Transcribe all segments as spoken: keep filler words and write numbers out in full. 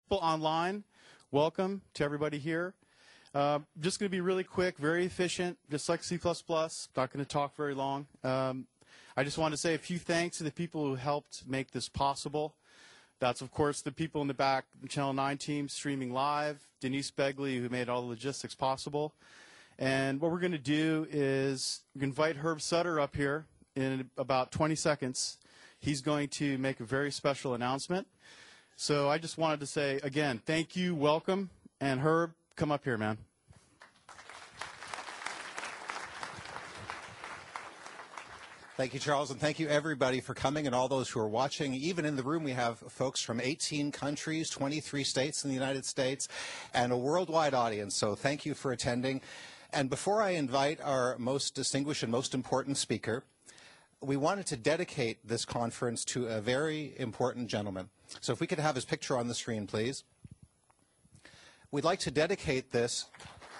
people online, welcome to everybody here. Uh, just going to be really quick, very efficient, just like C plus plus. Not going to talk very long. Um, I just wanted to say a few thanks to the people who helped make this possible. That's, of course, the people in the back, the Channel nine team streaming live, Denise Begley, who made all the logistics possible. And what we're going to do is we're going to invite Herb Sutter up here in about twenty seconds. He's going to make a very special announcement. So I just wanted to say, again, thank you, welcome, and Herb, come up here, man. Thank you, Charles, and thank you, everybody, for coming, and all those who are watching. Even in the room, we have folks from eighteen countries, twenty-three states in the United States, and a worldwide audience, so thank you for attending. And before I invite our most distinguished and most important speaker, we wanted to dedicate this conference to a very important gentleman. So if we could have his picture on the screen, please. We'd like to dedicate this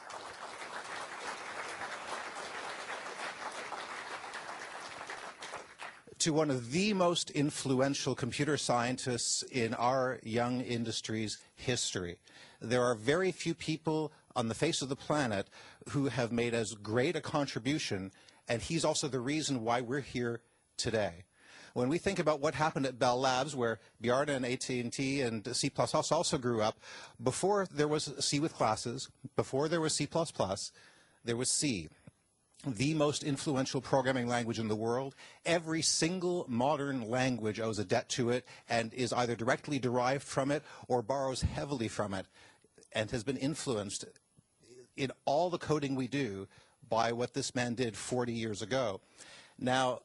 to one of the most influential computer scientists in our young industry's history. There are very few people on the face of the planet who have made as great a contribution, and he's also the reason why we're here today. When we think about what happened at Bell Labs, where Bjarne and A T and T and C plus plus also grew up, before there was C with classes, before there was C plus plus, there was C, the most influential programming language in the world. Every single modern language owes a debt to it and is either directly derived from it or borrows heavily from it and has been influenced in all the coding we do by what this man did forty years ago. Now,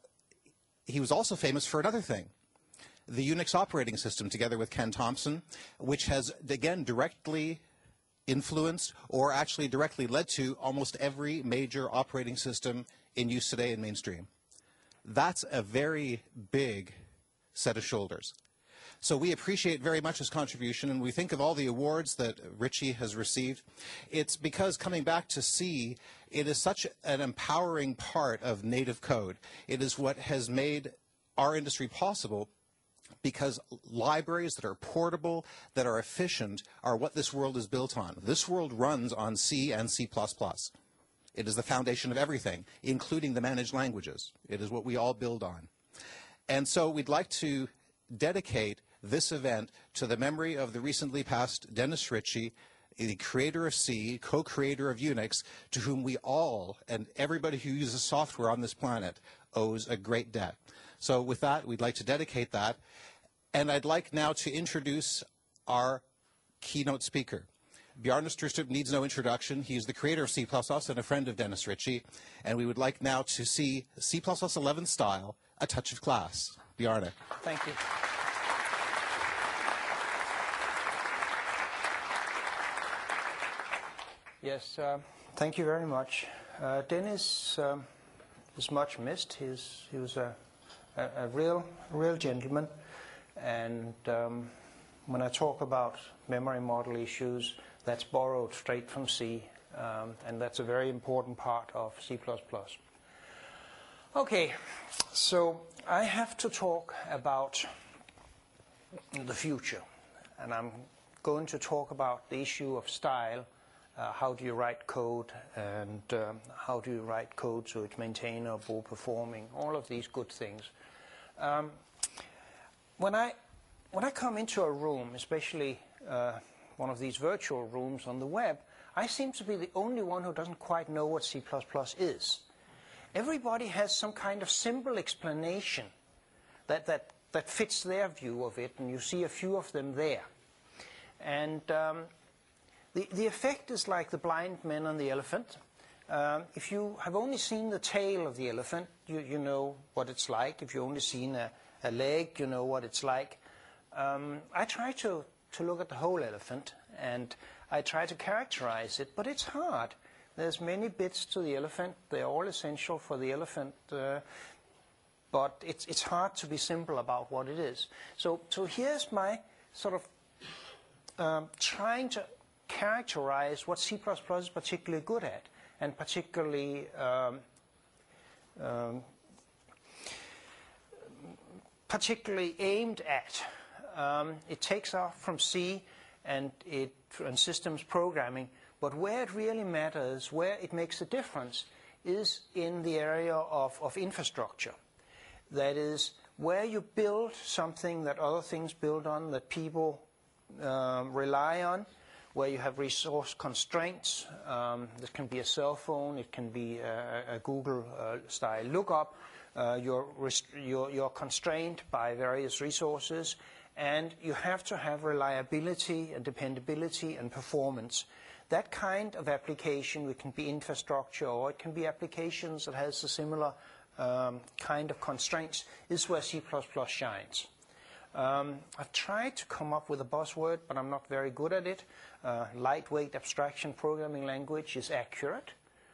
he was also famous for another thing, the Unix operating system, together with Ken Thompson, which has, again, directly influenced or actually directly led to almost every major operating system in use today in mainstream. That's a very big set of shoulders. So we appreciate very much his contribution, and we think of all the awards that Richie has received. It's because, coming back to C, it is such an empowering part of native code. It is what has made our industry possible, because libraries that are portable, that are efficient, are what this world is built on. This world runs on C and C plus plus. It is the foundation of everything, including the managed languages. It is what we all build on. And so we'd like to dedicate this event to the memory of the recently passed Dennis Ritchie, the creator of C, co-creator of Unix, to whom we all, and everybody who uses software on this planet, owes a great debt. So with that, we'd like to dedicate that. And I'd like now to introduce our keynote speaker. Bjarne Stroustrup needs no introduction. He's the creator of C plus plus and a friend of Dennis Ritchie. And we would like now to see C plus plus eleven style, A Touch of Class. Bjarne. Thank you. Yes, uh, thank you very much. Uh, Dennis um, is much missed. He's, he was a, a, a real, real gentleman. And um, when I talk about memory model issues, that's borrowed straight from C. Um, and that's a very important part of C plus plus. Okay, so I have to talk about the future. And I'm going to talk about the issue of style. Uh, how do you write code, and um, how do you write code so it's maintainable, performing, all of these good things. Um, when I when I come into a room, especially uh, one of these virtual rooms on the web, I seem to be the only one who doesn't quite know what C plus plus is. Everybody has some kind of simple explanation that that that fits their view of it, and you see a few of them there. And um, The, the effect is like the blind man on the elephant. Um, if you have only seen the tail of the elephant, you, you know what it's like. If you've only seen a, a leg, you know what it's like. Um, I try to, to look at the whole elephant, and I try to characterize it, but it's hard. There's many bits to the elephant. They're all essential for the elephant, uh, but it's, it's hard to be simple about what it is. So, so here's my sort of um, trying to characterize what C plus plus is particularly good at, and particularly um, um, particularly aimed at. Um, it takes off from C and, it, and systems programming. But where it really matters, where it makes a difference, is in the area of, of infrastructure. That is, where you build something that other things build on, that people um, rely on, where you have resource constraints. Um, this can be a cell phone, it can be a, a Google-style uh, lookup. Uh, you're, you're, you're constrained by various resources, and you have to have reliability and dependability and performance. That kind of application, it can be infrastructure, or it can be applications that has a similar um, kind of constraints, is where C plus plus shines. Um, I've tried to come up with a buzzword, but I'm not very good at it. Uh, lightweight abstraction programming language is accurate,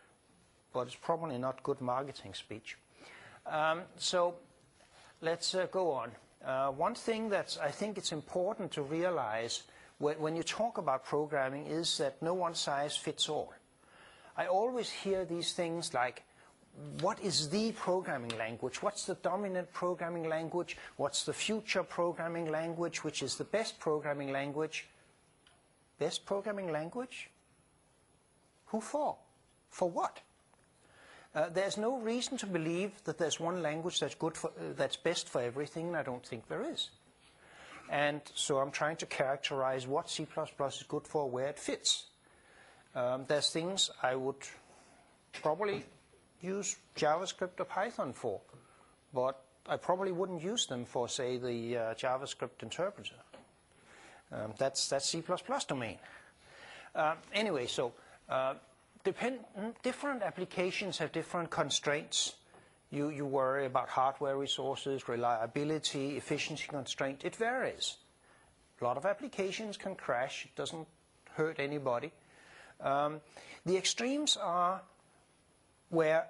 but it's probably not good marketing speech. Um, so let's uh, go on. Uh, one thing that I think it's important to realize when, when you talk about programming is that no one size fits all. I always hear these things like, what is the programming language? What's the dominant programming language? What's the future programming language? Which is the best programming language? Best programming language? Who for? For what? Uh, there's no reason to believe that there's one language that's good for, uh, that's best for everything, and I don't think there is. And so I'm trying to characterize what C plus plus is good for, where it fits. Um, there's things I would probably use JavaScript or Python for, but I probably wouldn't use them for, say, the uh, JavaScript interpreter. Um, that's that's C plus plus domain. Uh, anyway, so uh, depend, different applications have different constraints. You, you worry about hardware resources, reliability, efficiency constraint. It varies. A lot of applications can crash. It doesn't hurt anybody. Um, the extremes are where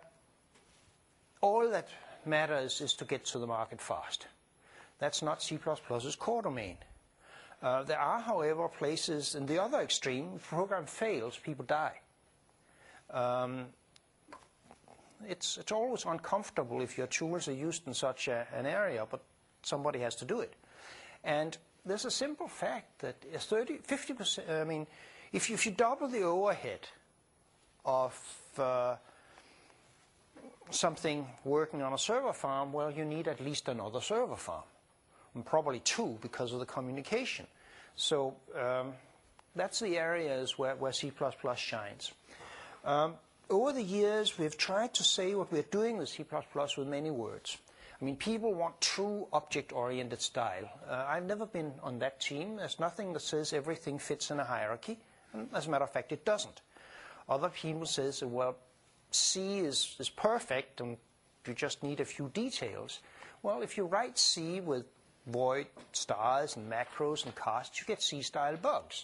all that matters is to get to the market fast. That's not C plus plus's core domain. Uh, there are, however, places in the other extreme. If the program fails, people die. Um, it's, it's always uncomfortable if your tools are used in such a, an area, but somebody has to do it. And there's a simple fact that thirty, fifty percent, I mean, if you, if you double the overhead of uh, something working on a server farm, well, you need at least another server farm. And probably two because of the communication. So um, that's the areas where, where C plus plus shines. Um, over the years, we've tried to say what we're doing with C plus plus with many words. I mean, people want true object-oriented style. Uh, I've never been on that team. There's nothing that says everything fits in a hierarchy. And as a matter of fact, it doesn't. Other people say, well, C is, is perfect and you just need a few details. Well, if you write C with void, stars, and macros and casts, you get C-style bugs.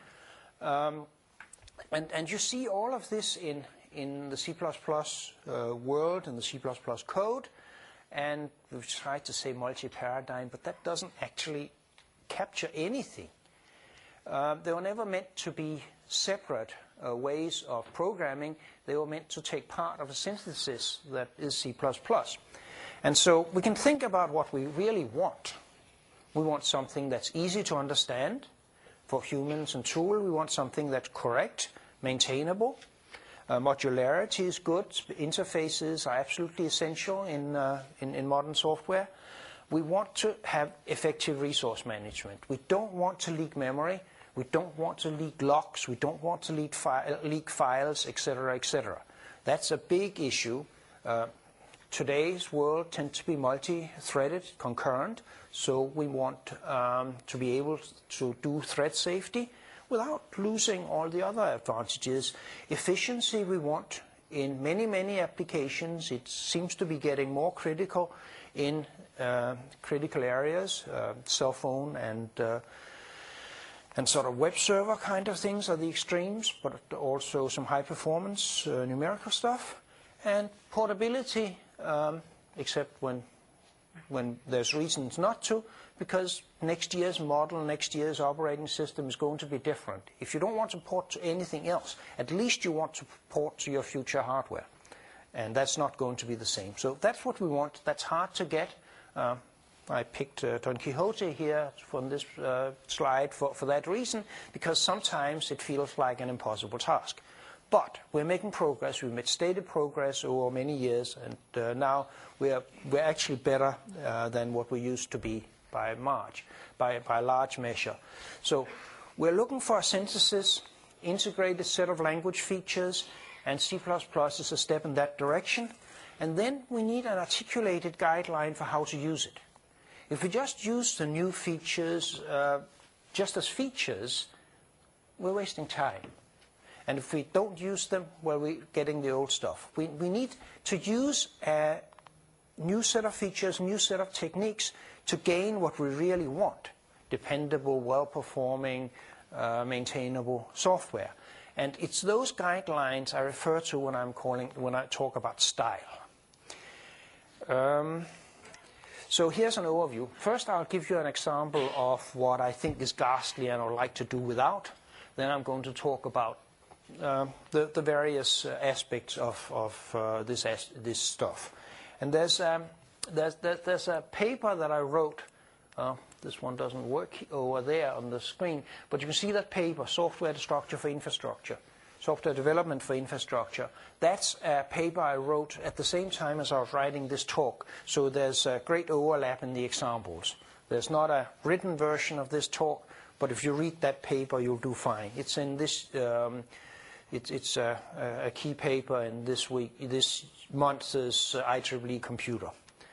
Um, and, and you see all of this in, in the C plus plus uh, world and the C plus plus code. And we've tried to say multi-paradigm, but that doesn't actually capture anything. Uh, they were never meant to be separate uh, ways of programming. They were meant to take part of a synthesis that is C plus plus. And so we can think about what we really want. We want something that's easy to understand for humans and tools. We want something that's correct, maintainable. Uh, modularity is good. Interfaces are absolutely essential in, uh, in, in modern software. We want to have effective resource management. We don't want to leak memory. We don't want to leak locks. We don't want to leak, fi leak files, et cetera, et cetera. That's a big issue. Uh, today's world tends to be multi-threaded, concurrent, so we want um, to be able to do thread safety without losing all the other advantages. Efficiency we want in many, many applications. It seems to be getting more critical in uh, critical areas, uh, cell phone and uh, and sort of web server kind of things are the extremes, but also some high performance uh, numerical stuff. And portability, um, except when when there's reasons not to, because next year's model, next year's operating system is going to be different. If you don't want to port to anything else, at least you want to port to your future hardware. And that's not going to be the same. So that's what we want. That's hard to get. Uh, I picked uh, Don Quixote here from this uh, slide for, for that reason, because sometimes it feels like an impossible task. But we're making progress. We've made stated progress over many years, and uh, now we're, we're actually better uh, than what we used to be by March, by, by a large measure. So we're looking for a synthesis, integrated set of language features, and C plus plus is a step in that direction. And then we need an articulated guideline for how to use it. If we just use the new features uh, just as features, we're wasting time. And if we don't use them, well, we're getting the old stuff. We, we need to use a new set of features, new set of techniques to gain what we really want: dependable, well-performing, uh, maintainable software. And it's those guidelines I refer to when I'm calling, when I talk about style. Um, so here's an overview. First, I'll give you an example of what I think is ghastly and I would like to do without. Then I'm going to talk about uh, the, the various uh, aspects of, of uh, this, this stuff. And there's, um, there's, there's a paper that I wrote. Uh, this one doesn't work over there on the screen, but you can see that paper, Software Structure for Infrastructure, Software Development for Infrastructure. That's a paper I wrote at the same time as I was writing this talk, so there's a great overlap in the examples. There's not a written version of this talk, but if you read that paper, you'll do fine. It's in this, um, it's, it's a, a key paper in this week, this month's I triple E Computer.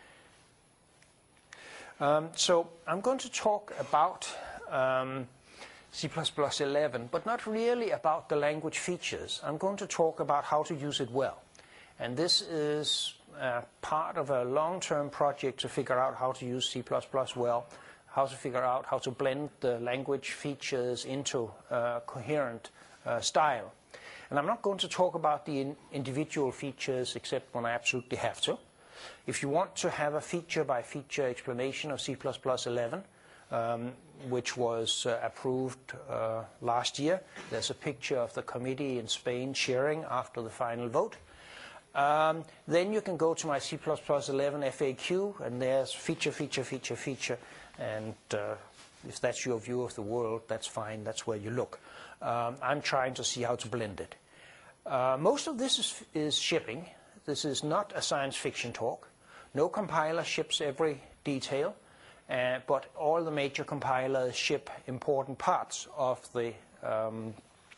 Um, so I'm going to talk about um, C plus plus eleven, but not really about the language features. I'm going to talk about how to use it well. And this is uh, part of a long-term project to figure out how to use C plus plus well, how to figure out how to blend the language features into uh, coherent uh, style. And I'm not going to talk about the in individual features except when I absolutely have to. If you want to have a feature-by-feature explanation of C plus plus eleven, um, which was uh, approved uh, last year, there's a picture of the committee in Spain cheering after the final vote. Um, then you can go to my C plus plus eleven F A Q, and there's feature, feature, feature, feature. And uh, if that's your view of the world, that's fine. That's where you look. Um, I'm trying to see how to blend it. Uh, most of this is, is shipping. This is not a science fiction talk. No compiler ships every detail, uh, but all the major compilers ship important parts of the um,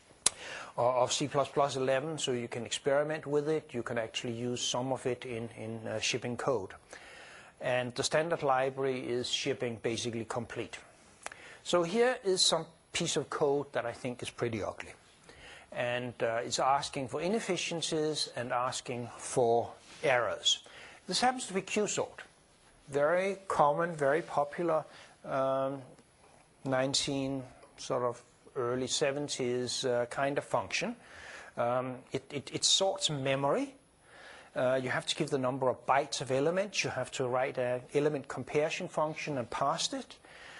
of C plus plus eleven, so you can experiment with it. You can actually use some of it in, in uh, shipping code. And the standard library is shipping basically complete. So here is some piece of code that I think is pretty ugly. And uh, it's asking for inefficiencies and asking for errors. This happens to be Qsort. Very common, very popular, um, nineteen sort of early seventies uh, kind of function. Um, it, it, it sorts memory. Uh, you have to give the number of bytes of elements. You have to write an element comparison function and pass it.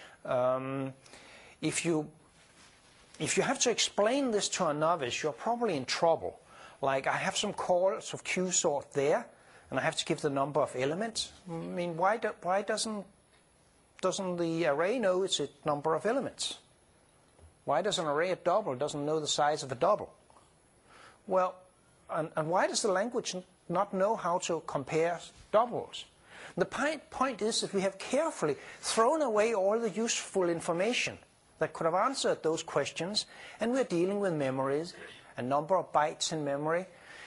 Um, if you If you have to explain this to a novice, you're probably in trouble. Like, I have some calls of Qsort there, and I have to give the number of elements. I mean, why, do, why doesn't, doesn't the array know its number of elements? Why does an array of double doesn't know the size of a double? Well, and, and why does the language not know how to compare doubles? The point, point is that we have carefully thrown away all the useful information that could have answered those questions, and we're dealing with memories, a number of bytes in memory,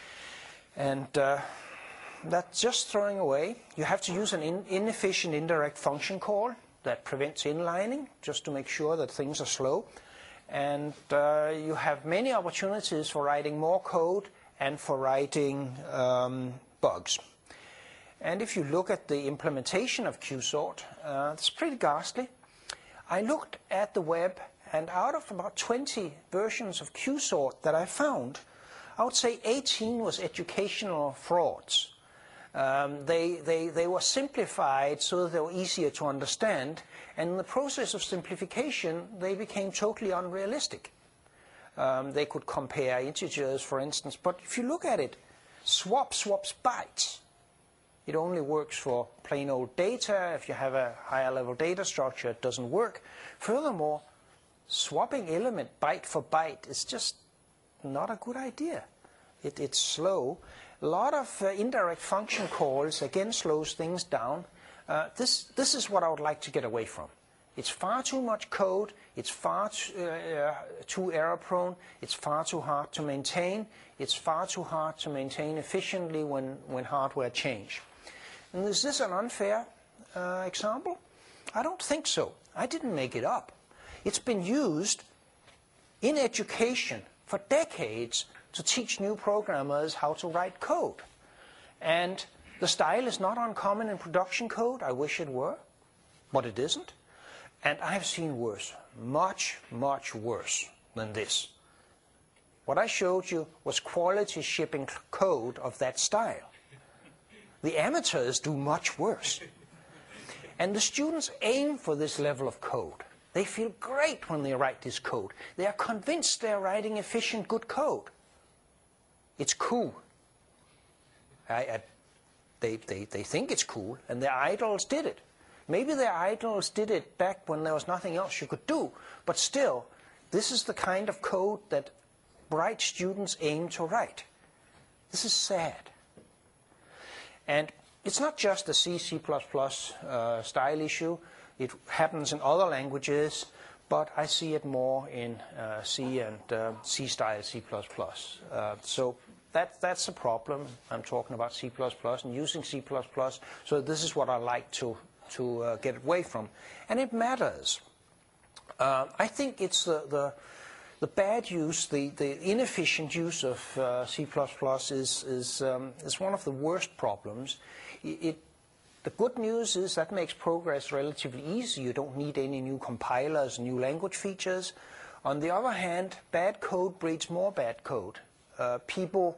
and uh, that's just throwing away. You have to use an in inefficient indirect function call that prevents inlining, just to make sure that things are slow, and uh, you have many opportunities for writing more code and for writing um, bugs. And if you look at the implementation of Qsort, uh, it's pretty ghastly. I looked at the web, and out of about twenty versions of Qsort that I found, I would say eighteen was educational frauds. Um, they, they, they were simplified so that they were easier to understand, and in the process of simplification, they became totally unrealistic. Um, they could compare integers, for instance, but if you look at it, swap swaps bytes. It only works for plain old data. If you have a higher level data structure, it doesn't work. Furthermore, swapping element byte for byte is just not a good idea. It, it's slow. A lot of uh, indirect function calls again slows things down. Uh, this, this is what I would like to get away from. It's far too much code, it's far too, uh, too error prone, it's far too hard to maintain, it's far too hard to maintain efficiently when, when hardware change. And is this an unfair uh, example? I don't think so. I didn't make it up. It's been used in education for decades to teach new programmers how to write code. And the style is not uncommon in production code. I wish it were, but it isn't. And I've seen worse, much, much worse than this. What I showed you was quality shipping code of that style. The amateurs do much worse. And the students aim for this level of code. They feel great when they write this code. They are convinced they are writing efficient, good code. It's cool. I, I, they, they, they think it's cool, and their idols did it. Maybe their idols did it back when there was nothing else you could do, but still, this is the kind of code that bright students aim to write. This is sad. And it's not just a C, C++ uh, style issue. It happens in other languages, but I see it more in uh, C and uh, C-style C++. Uh, so that, that's a problem. I'm talking about C++ and using C++, so this is what I like to to uh, get away from. And it matters. Uh, I think it's the, the, the bad use, the, the inefficient use of uh, C++ is, is, um, is one of the worst problems. It, it, the good news is that makes progress relatively easy. You don't need any new compilers, new language features. On the other hand, bad code breeds more bad code. Uh, people,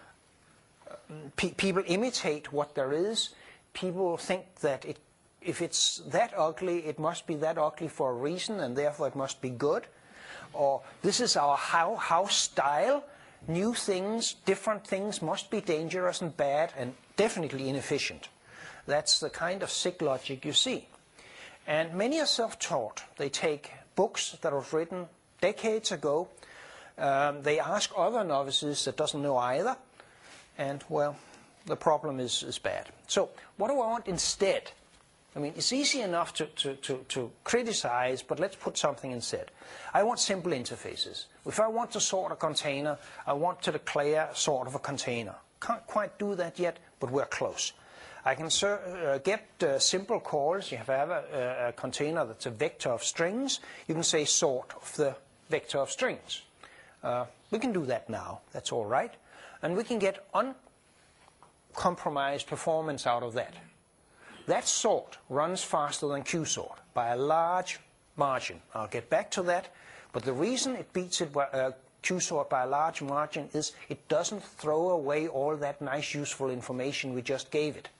uh, pe people imitate what there is. People think that it if it's that ugly, it must be that ugly for a reason, and therefore it must be good. Or this is our how, house style. New things, different things must be dangerous and bad and definitely inefficient. That's the kind of sick logic you see. And many are self-taught. They take books that were written decades ago. Um, they ask other novices that doesn't know either. And, well, the problem is, is bad. So what do I want instead? I mean, it's easy enough to, to, to, to criticize, but let's put something instead. I want simple interfaces. If I want to sort a container, I want to declare sort of a container. Can't quite do that yet, but we're close. I can uh, get uh, simple calls. You have to have a, a container that's a vector of strings. You can say sort of the vector of strings. Uh, we can do that now. That's all right. And we can get uncompromised performance out of that. That sort runs faster than qsort by a large margin. I'll get back to that. But the reason it beats it by, uh, qsort by a large margin is it doesn't throw away all that nice, useful information we just gave it.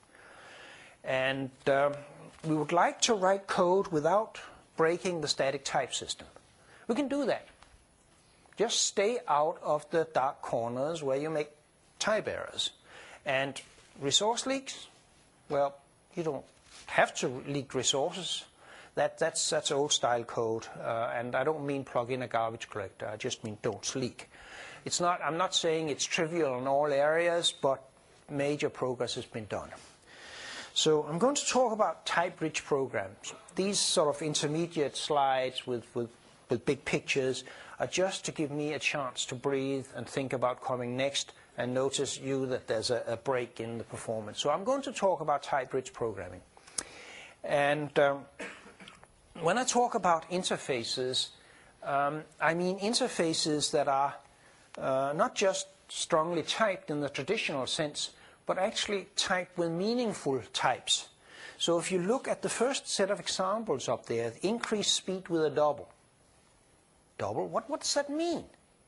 And uh, we would like to write code without breaking the static type system. We can do that. Just stay out of the dark corners where you make type errors. And resource leaks, well, you don't have to leak resources. That, that's, that's old-style code, uh, and I don't mean plug in a garbage collector. I just mean don't leak. It's not, I'm not saying it's trivial in all areas, but major progress has been done. So I'm going to talk about type-rich programs. These sort of intermediate slides with, with, with big pictures are just to give me a chance to breathe and think about coming next, and notice you that there's a, a break in the performance. So I'm going to talk about type-rich programming. And um, when I talk about interfaces, um, I mean interfaces that are uh, not just strongly typed in the traditional sense, but actually typed with meaningful types. So if you look at the first set of examples up there, increase speed with a double. Double? What, what does that mean?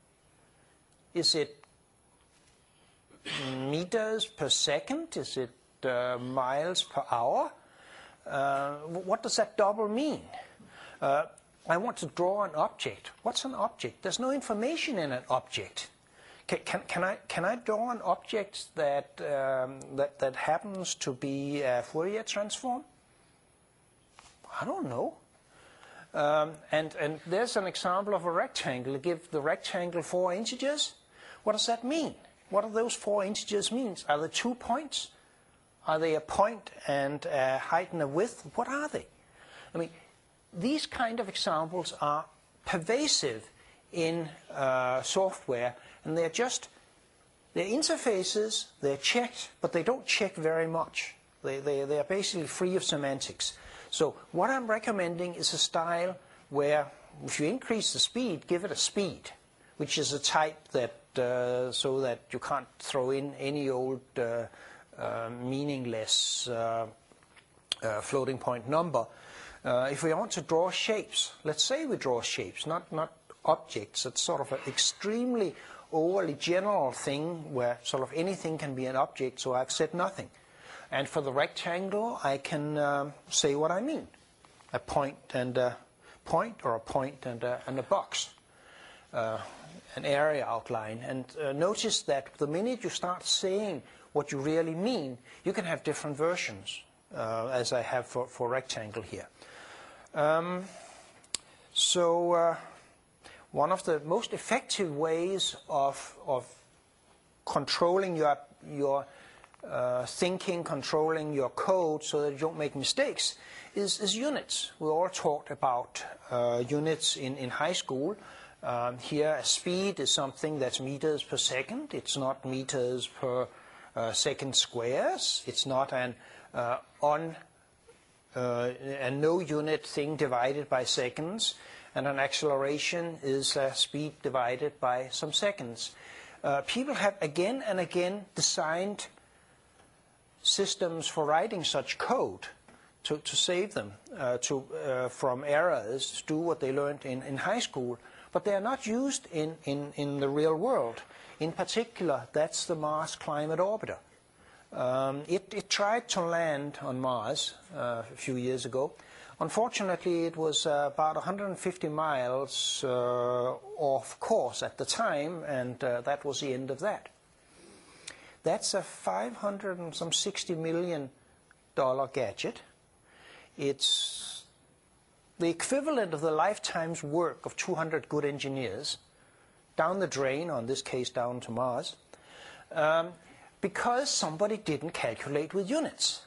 Is it meters per second? Is it uh, miles per hour? Uh, what does that double mean? Uh, I want to draw an object. What's an object? There's no information in an object. can, can, can, I, can I draw an object that, um, that, that happens to be a Fourier transform? I don't know. Um, and, and there's an example of a rectangle. Give the rectangle four integers. What does that mean? What do those four integers mean? Are they two points? Are they a point and a height and a width? What are they? I mean, these kind of examples are pervasive in uh, software, and they're just, they're interfaces, they're checked, but they don't check very much. They, they, they are basically free of semantics. So what I'm recommending is a style where if you increase the speed, give it a speed, which is a type that, uh, so that you can't throw in any old uh, uh, meaningless uh, uh, floating point number. Uh, if we want to draw shapes, let's say we draw shapes, not, not objects. It's sort of an extremely overly general thing where sort of anything can be an object, so I've said nothing. And for the rectangle, I can um, say what I mean. A point and a point, or a point and a, and a box. Uh, an area outline. And uh, notice that the minute you start saying what you really mean, you can have different versions, uh, as I have for, for rectangle here. Um, so uh, one of the most effective ways of, of controlling your, your uh, thinking, controlling your code so that you don't make mistakes is, is units. We all talked about uh, units in, in high school. Um, here, a speed is something that's meters per second. It's not meters per uh, second squares. It's not an uh, on uh, a no unit thing divided by seconds. And an acceleration is a speed divided by some seconds. Uh, people have again and again designed systems for writing such code to, to save them uh, to, uh, from errors, to do what they learned in, in high school. But they are not used in, in, in the real world. In particular, that's the Mars Climate Orbiter. Um, it, it tried to land on Mars uh, a few years ago. Unfortunately, it was uh, about one hundred fifty miles uh, off course at the time, and uh, that was the end of that. That's a five hundred and some sixty million dollar gadget. It's the equivalent of the lifetime's work of two hundred good engineers down the drain, or in this case down to Mars, um, because somebody didn't calculate with units.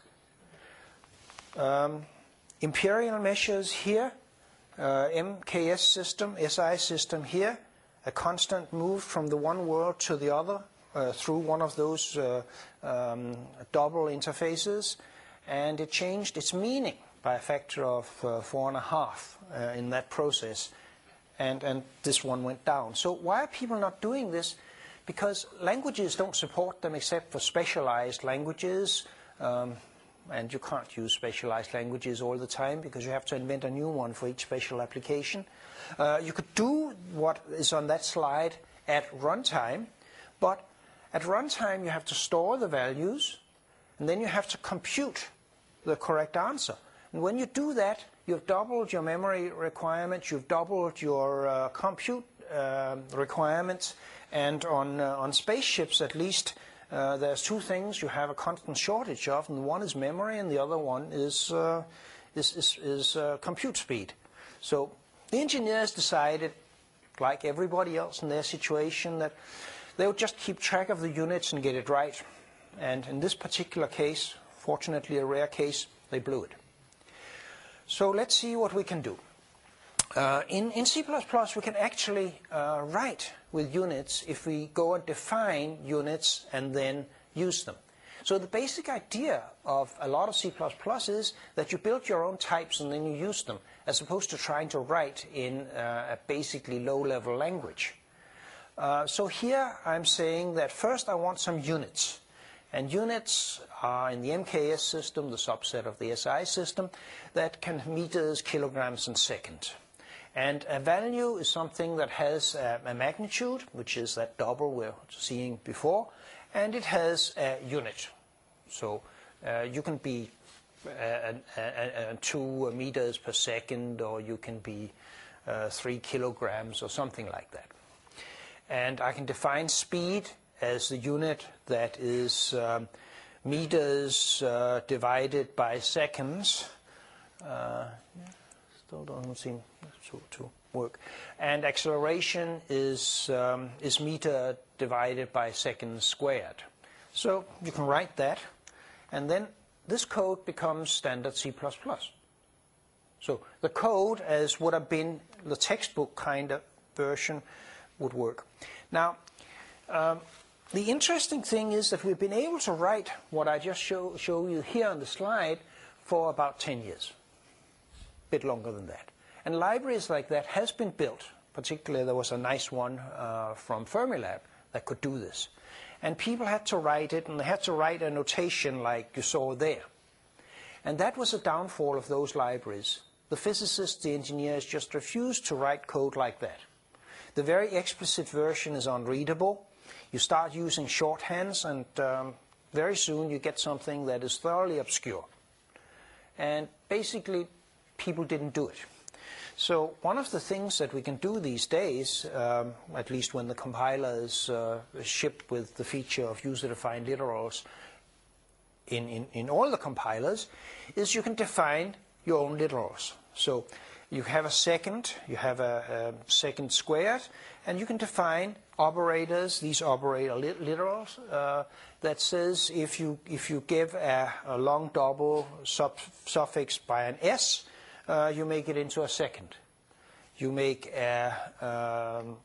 Um, imperial measures here, uh, M K S system, S I system here, a constant move from the one world to the other uh, through one of those uh, um, double interfaces, and it changed its meaning by a factor of uh, four and a half uh, in that process, and, and this one went down. So why are people not doing this? Because languages don't support them except for specialized languages, um, and you can't use specialized languages all the time because you have to invent a new one for each special application. Uh, you could do what is on that slide at runtime, but at runtime you have to store the values, and then you have to compute the correct answer. And when you do that, you've doubled your memory requirements, you've doubled your uh, compute uh, requirements, and on, uh, on spaceships at least, uh, there's two things you have a constant shortage of, and one is memory and the other one is, uh, is, is, is uh, compute speed. So the engineers decided, like everybody else in their situation, that they would just keep track of the units and get it right. And in this particular case, fortunately a rare case, they blew it. So let's see what we can do. Uh, in, in C plus plus, we can actually uh, write with units if we go and define units and then use them. So the basic idea of a lot of C plus plus is that you build your own types and then you use them, as opposed to trying to write in uh, a basically low-level language. Uh, so here I'm saying that first I want some units. And units are in the M K S system, the subset of the S I system, that can meters, kilograms, and seconds. And a value is something that has a, a magnitude, which is that double we're seeing before, and it has a unit. So uh, you can be uh, uh, uh, two meters per second, or you can be uh, three kilograms, or something like that. And I can define speed as the unit that is um, meters uh, divided by seconds. Uh, yeah, still doesn't seem to, to work. And acceleration is, um, is meter divided by seconds squared. So you can write that, and then this code becomes standard C plus plus. So the code, as would have been the textbook kind of version, would work. Now, um, the interesting thing is that we've been able to write what I just show, show you here on the slide for about ten years, a bit longer than that. And libraries like that has been built. Particularly, there was a nice one uh, from Fermilab that could do this. And people had to write it, and they had to write a notation like you saw there. And that was a downfall of those libraries. The physicists, the engineers just refused to write code like that. The very explicit version is unreadable. You start using shorthands, and um, very soon you get something that is thoroughly obscure. And basically, people didn't do it. So one of the things that we can do these days, um, at least when the compiler is uh, shipped with the feature of user-defined literals in, in, in all the compilers, is you can define your own literals. So you have a second, you have a, a second squared, and you can define operators, these operator lit literals, uh, that says if you, if you give a, a long double sub suffix by an S, uh, you make it into a second. You make a, um,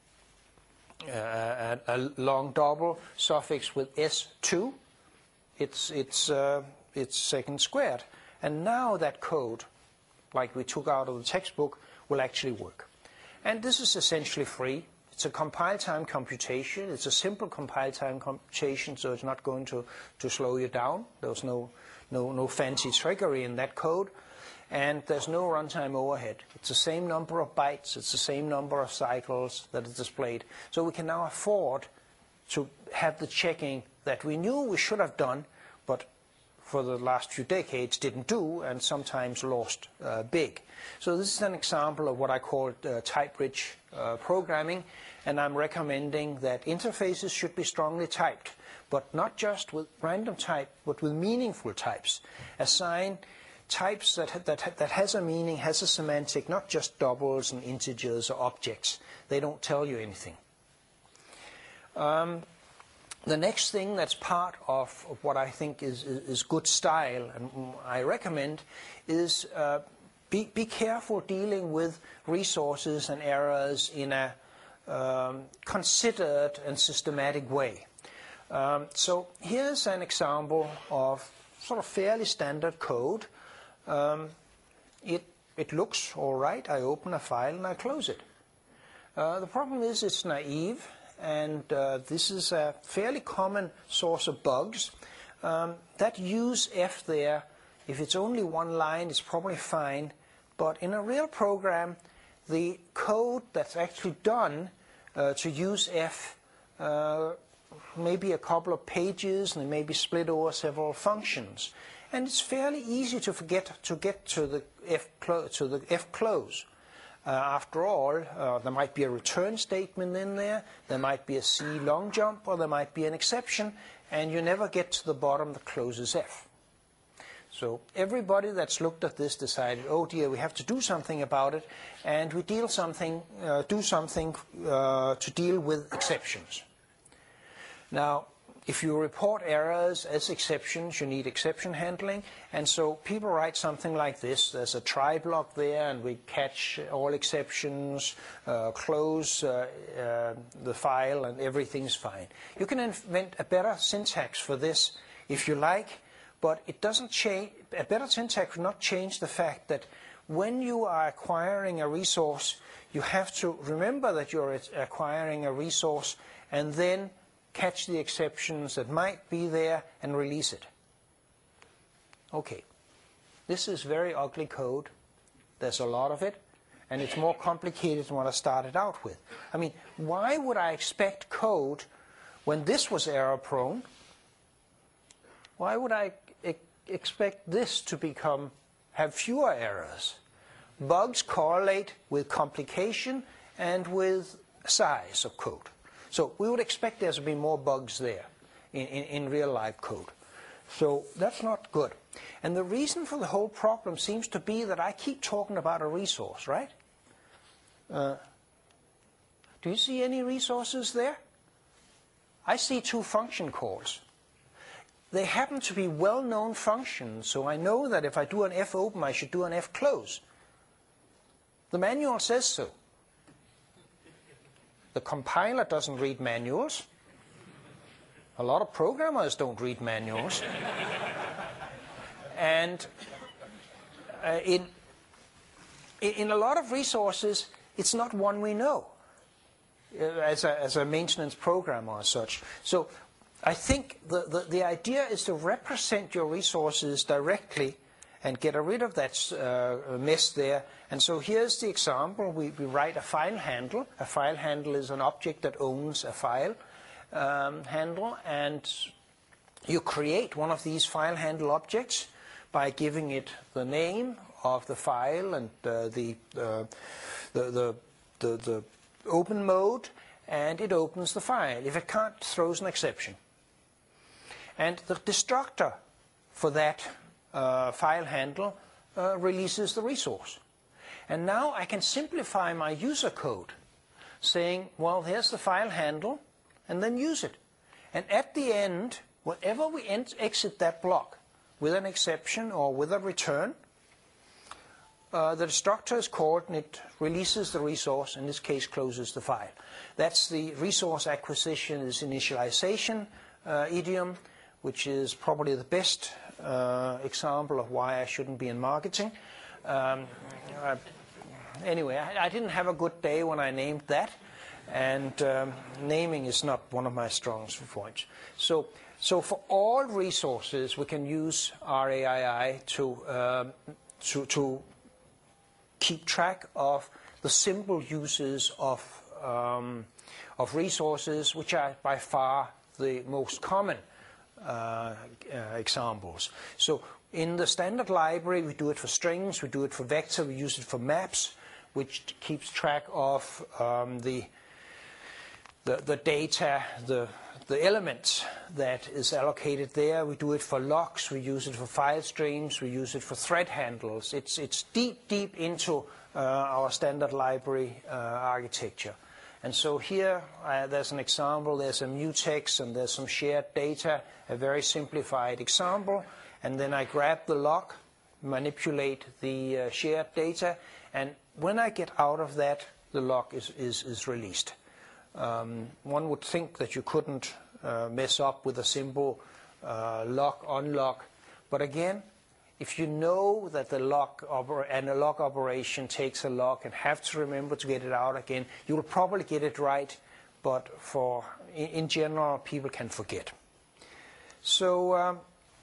a, a long double suffix with S two, it's, it's, uh, it's second squared. And now that code, like we took out of the textbook, will actually work. And this is essentially free. It's a compile time computation. It's a simple compile time computation, so it's not going to, to slow you down. There's no, no, no fancy trickery in that code. And there's no runtime overhead. It's the same number of bytes. It's the same number of cycles that is displayed. So we can now afford to have the checking that we knew we should have done, but for the last few decades didn't do, and sometimes lost uh, big. So this is an example of what I call uh, type-rich uh, programming, and I'm recommending that interfaces should be strongly typed, but not just with random type, but with meaningful types. Assign types that, that, that has a meaning, has a semantic, not just doubles and integers or objects. They don't tell you anything. Um, The next thing that's part of, of what I think is, is, is good style, and I recommend, is uh, be, be careful dealing with resources and errors in a um, considered and systematic way. Um, so here's an example of sort of fairly standard code. Um, it, it looks all right. I open a file and I close it. Uh, the problem is it's naive. And uh, this is a fairly common source of bugs. Um, that use F there, if it's only one line, it's probably fine. But in a real program, the code that's actually done uh, to use F uh, may be a couple of pages, and it may be split over several functions. And it's fairly easy to forget to get to the F, clo to the F close. Uh, after all, uh, there might be a return statement in there, there might be a C long jump, or there might be an exception, and you never get to the bottom that closes F. So everybody that's looked at this decided, oh dear, we have to do something about it, and we deal something, uh, do something uh, to deal with exceptions. Now, if you report errors as exceptions, you need exception handling. And so people write something like this. There's a try block there, and we catch all exceptions, uh, close uh, uh, the file, and everything's fine. You can invent a better syntax for this if you like, but it doesn't change. A better syntax will not change the fact that when you are acquiring a resource, you have to remember that you're acquiring a resource, and then catch the exceptions that might be there and release it. Okay, this is very ugly code. There's a lot of it, and it's more complicated than what I started out with. I mean, why would I expect code when this was error-prone? Why would I e- expect this to become have fewer errors? Bugs correlate with complication and with size of code. So we would expect there to be more bugs there in, in, in real life code. So that's not good. And the reason for the whole problem seems to be that I keep talking about a resource, right? Uh, do you see any resources there? I see two function calls. They happen to be well-known functions, so I know that if I do an fopen, I should do an fclose. The manual says so. The compiler doesn't read manuals. A lot of programmers don't read manuals. And uh, in, in a lot of resources, it's not one we know uh, as, a, as a maintenance programmer or such. So I think the, the, the idea is to represent your resources directly and get rid of that uh, mess there. And so here's the example. We, we write a file handle. A file handle is an object that owns a file um, handle. And you create one of these file handle objects by giving it the name of the file and uh, the, uh, the, the, the, the open mode, and it opens the file. If it can't, it throws an exception. And the destructor for that uh, file handle uh, releases the resource. And now I can simplify my user code, saying, well, here's the file handle, and then use it. And at the end, whenever we exit that block, with an exception or with a return, uh, the destructor is called and it releases the resource, in this case closes the file. That's the resource acquisition is initialization uh, idiom, which is probably the best uh, example of why I shouldn't be in marketing. Um, uh, anyway, I, I didn't have a good day when I named that, and um, naming is not one of my strong points. So. So for all resources, we can use R A I I to, um, to, to keep track of the simple uses of, um, of resources, which are by far the most common uh, uh, examples. So in the standard library, we do it for strings, we do it for vector, we use it for maps, which keeps track of um, the, the, the data, the the elements that is allocated there. We do it for locks, we use it for file streams, we use it for thread handles. It's, it's deep, deep into uh, our standard library uh, architecture. And so here uh, there's an example, there's a mutex and there's some shared data, a very simplified example. And then I grab the lock, manipulate the uh, shared data, and when I get out of that, the lock is, is, is released. Um, one would think that you couldn't uh, mess up with a simple uh, lock, unlock. But again, if you know that the lock and a lock operation takes a lock and have to remember to get it out again, you will probably get it right. But for in, in general, people can forget. So um,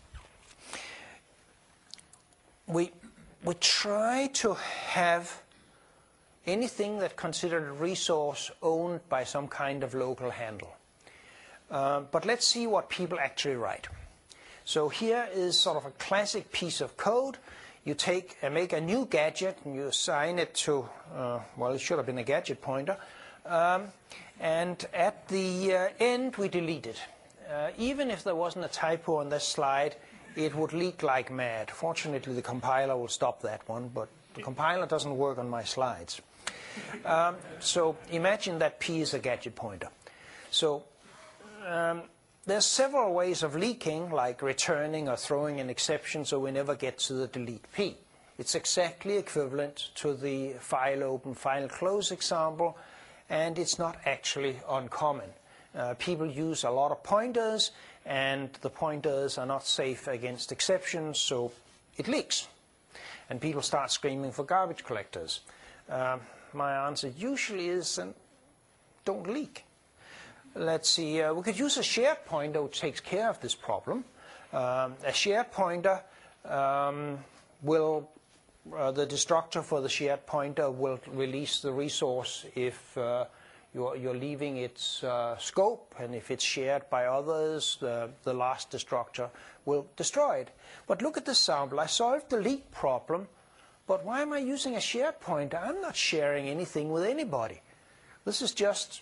we we try to have anything that considered a resource owned by some kind of local handle. Uh, but let's see what people actually write. So here is sort of a classic piece of code. You take and make a new gadget and you assign it to, uh, well, it should have been a gadget pointer. Um, and at the uh, end, we delete it. Uh, even if there wasn't a typo on this slide, it would leak like mad. Fortunately, the compiler will stop that one, but the compiler doesn't work on my slides. Um, so imagine that P is a gadget pointer. So um, there's several ways of leaking, like returning or throwing an exception, so we never get to the delete P. It's exactly equivalent to the file open, file close example, and it's not actually uncommon. Uh, people use a lot of pointers, and the pointers are not safe against exceptions, so it leaks. And people start screaming for garbage collectors. Um, my answer usually is, uh, don't leak. Let's see, uh, we could use a shared pointer which takes care of this problem. Um, a shared pointer um, will, uh, the destructor for the shared pointer will release the resource if uh, you're, you're leaving its uh, scope, and if it's shared by others, the, the last destructor will destroy it. But look at this sample. I solved the leak problem, but why am I using a shared pointer? I'm not sharing anything with anybody. This is just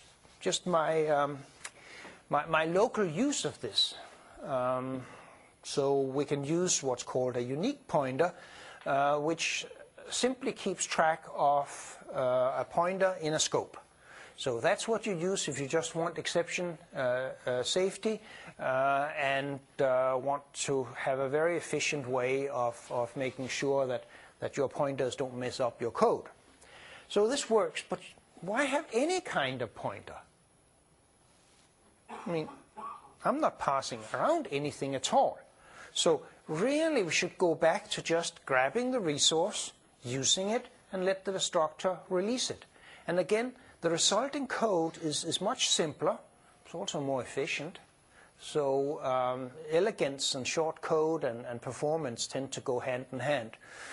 just my, um, my, my local use of this. Um, so we can use what's called a unique pointer, uh, which simply keeps track of uh, a pointer in a scope. So that's what you use if you just want exception uh, uh, safety uh, and uh, want to have a very efficient way of, of making sure that, that your pointers don't mess up your code. So this works, but why have any kind of pointer? I mean, I'm not passing around anything at all. So really we should go back to just grabbing the resource, using it, and let the destructor release it. And again, the resulting code is, is much simpler. It's also more efficient. So um, elegance and short code and, and performance tend to go hand in hand.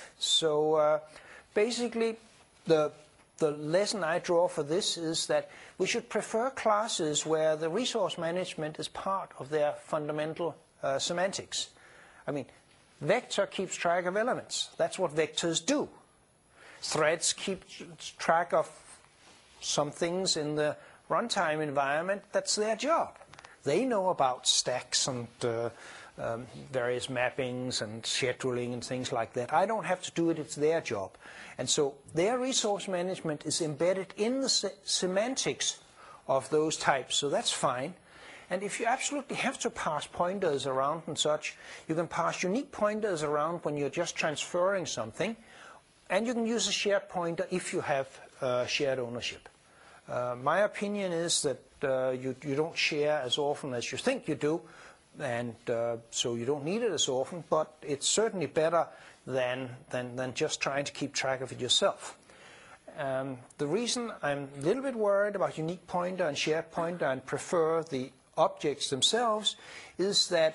So uh, basically, the, the lesson I draw for this is that we should prefer classes where the resource management is part of their fundamental uh, semantics. I mean, vector keeps track of elements. That's what vectors do. Threads keep track of some things in the runtime environment. That's their job. They know about stacks and uh, um, various mappings and scheduling and things like that. I don't have to do it. It's their job. And so their resource management is embedded in the se semantics of those types. So that's fine. And if you absolutely have to pass pointers around and such, you can pass unique pointers around when you're just transferring something. And you can use a shared pointer if you have uh, shared ownership. Uh, my opinion is that uh, you, you don't share as often as you think you do, and uh, so you don't need it as often, but it's certainly better than, than, than just trying to keep track of it yourself. Um, the reason I'm a little bit worried about unique pointer and shared pointer and prefer the objects themselves is that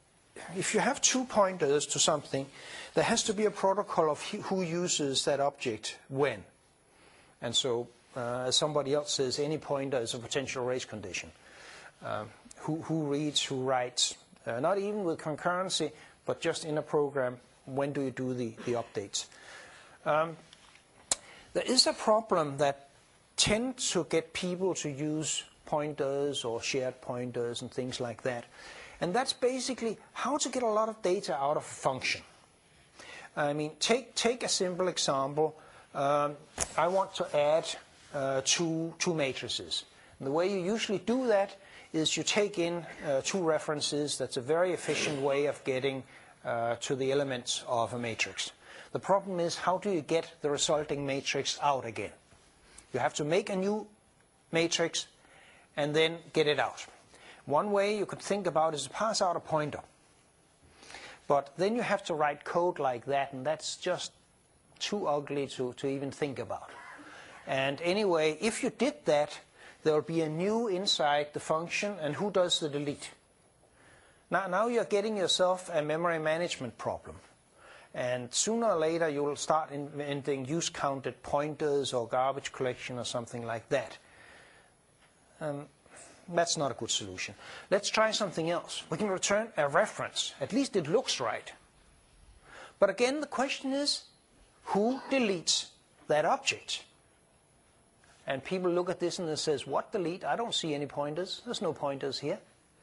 if you have two pointers to something, there has to be a protocol of who uses that object when. And so, uh, as somebody else says, any pointer is a potential race condition. Um, who, who reads, who writes, uh, not even with concurrency, but just in a program, when do you do the, the updates? Um, there is a problem that tends to get people to use pointers or shared pointers and things like that. And that's basically how to get a lot of data out of a function. I mean, take, take a simple example. Um, I want to add uh, two, two matrices. And the way you usually do that is you take in uh, two references. That's a very efficient way of getting uh, to the elements of a matrix. The problem is, how do you get the resulting matrix out again? You have to make a new matrix and then get it out. One way you could think about is to pass out a pointer. But then you have to write code like that, and that's just too ugly to, to even think about. And anyway, if you did that, there will be a new inside the function, and who does the delete? Now, now you're getting yourself a memory management problem. And sooner or later, you will start inventing use-counted pointers or garbage collection or something like that. Um, That's not a good solution. Let's try something else. We can return a reference. At least it looks right. But again, the question is, who deletes that object? And people look at this and it says, what delete? I don't see any pointers. There's no pointers here.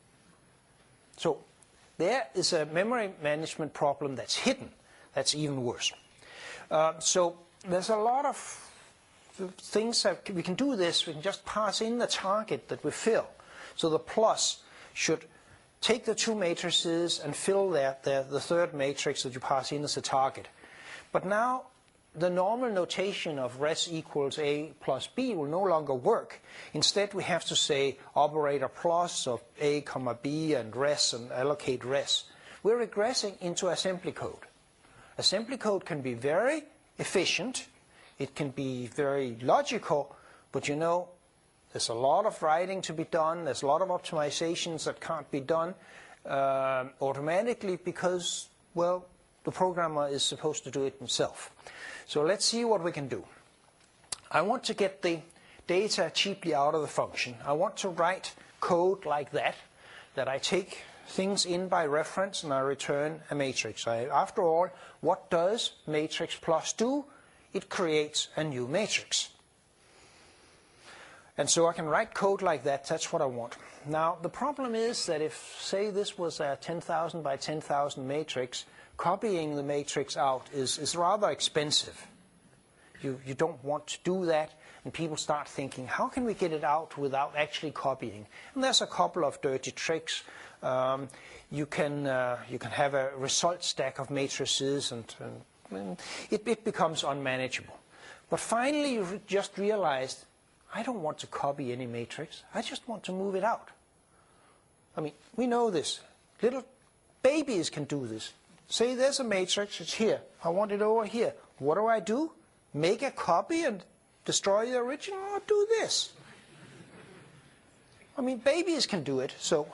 So there is a memory management problem that's hidden. That's even worse. Uh, so there's a lot of things that we can do this. We can just pass in the target that we fill. So the plus should take the two matrices and fill that, the, the third matrix that you pass in as a target. But now the normal notation of res equals A plus B will no longer work. Instead, we have to say operator plus of A comma B and res and allocate res. We're regressing into assembly code. Assembly code can be very efficient. It can be very logical, but you know, there's a lot of writing to be done. There's a lot of optimizations that can't be done uh, automatically because, well, the programmer is supposed to do it himself. So let's see what we can do. I want to get the data cheaply out of the function. I want to write code like that, that I take things in by reference and I return a matrix. I, after all, what does matrix plus do? It creates a new matrix. And so I can write code like that. That's what I want. Now, the problem is that if, say, this was a ten thousand by ten thousand matrix, copying the matrix out is, is rather expensive. You, you don't want to do that, and people start thinking, how can we get it out without actually copying? And there's a couple of dirty tricks. Um, you can uh, you can have a result stack of matrices, and, and, and it, it becomes unmanageable. But finally, you re just realized, I don't want to copy any matrix. I just want to move it out. I mean, we know this. Little babies can do this. Say there's a matrix, it's here. I want it over here. What do I do? Make a copy and destroy the original, or do this? I mean, babies can do it, so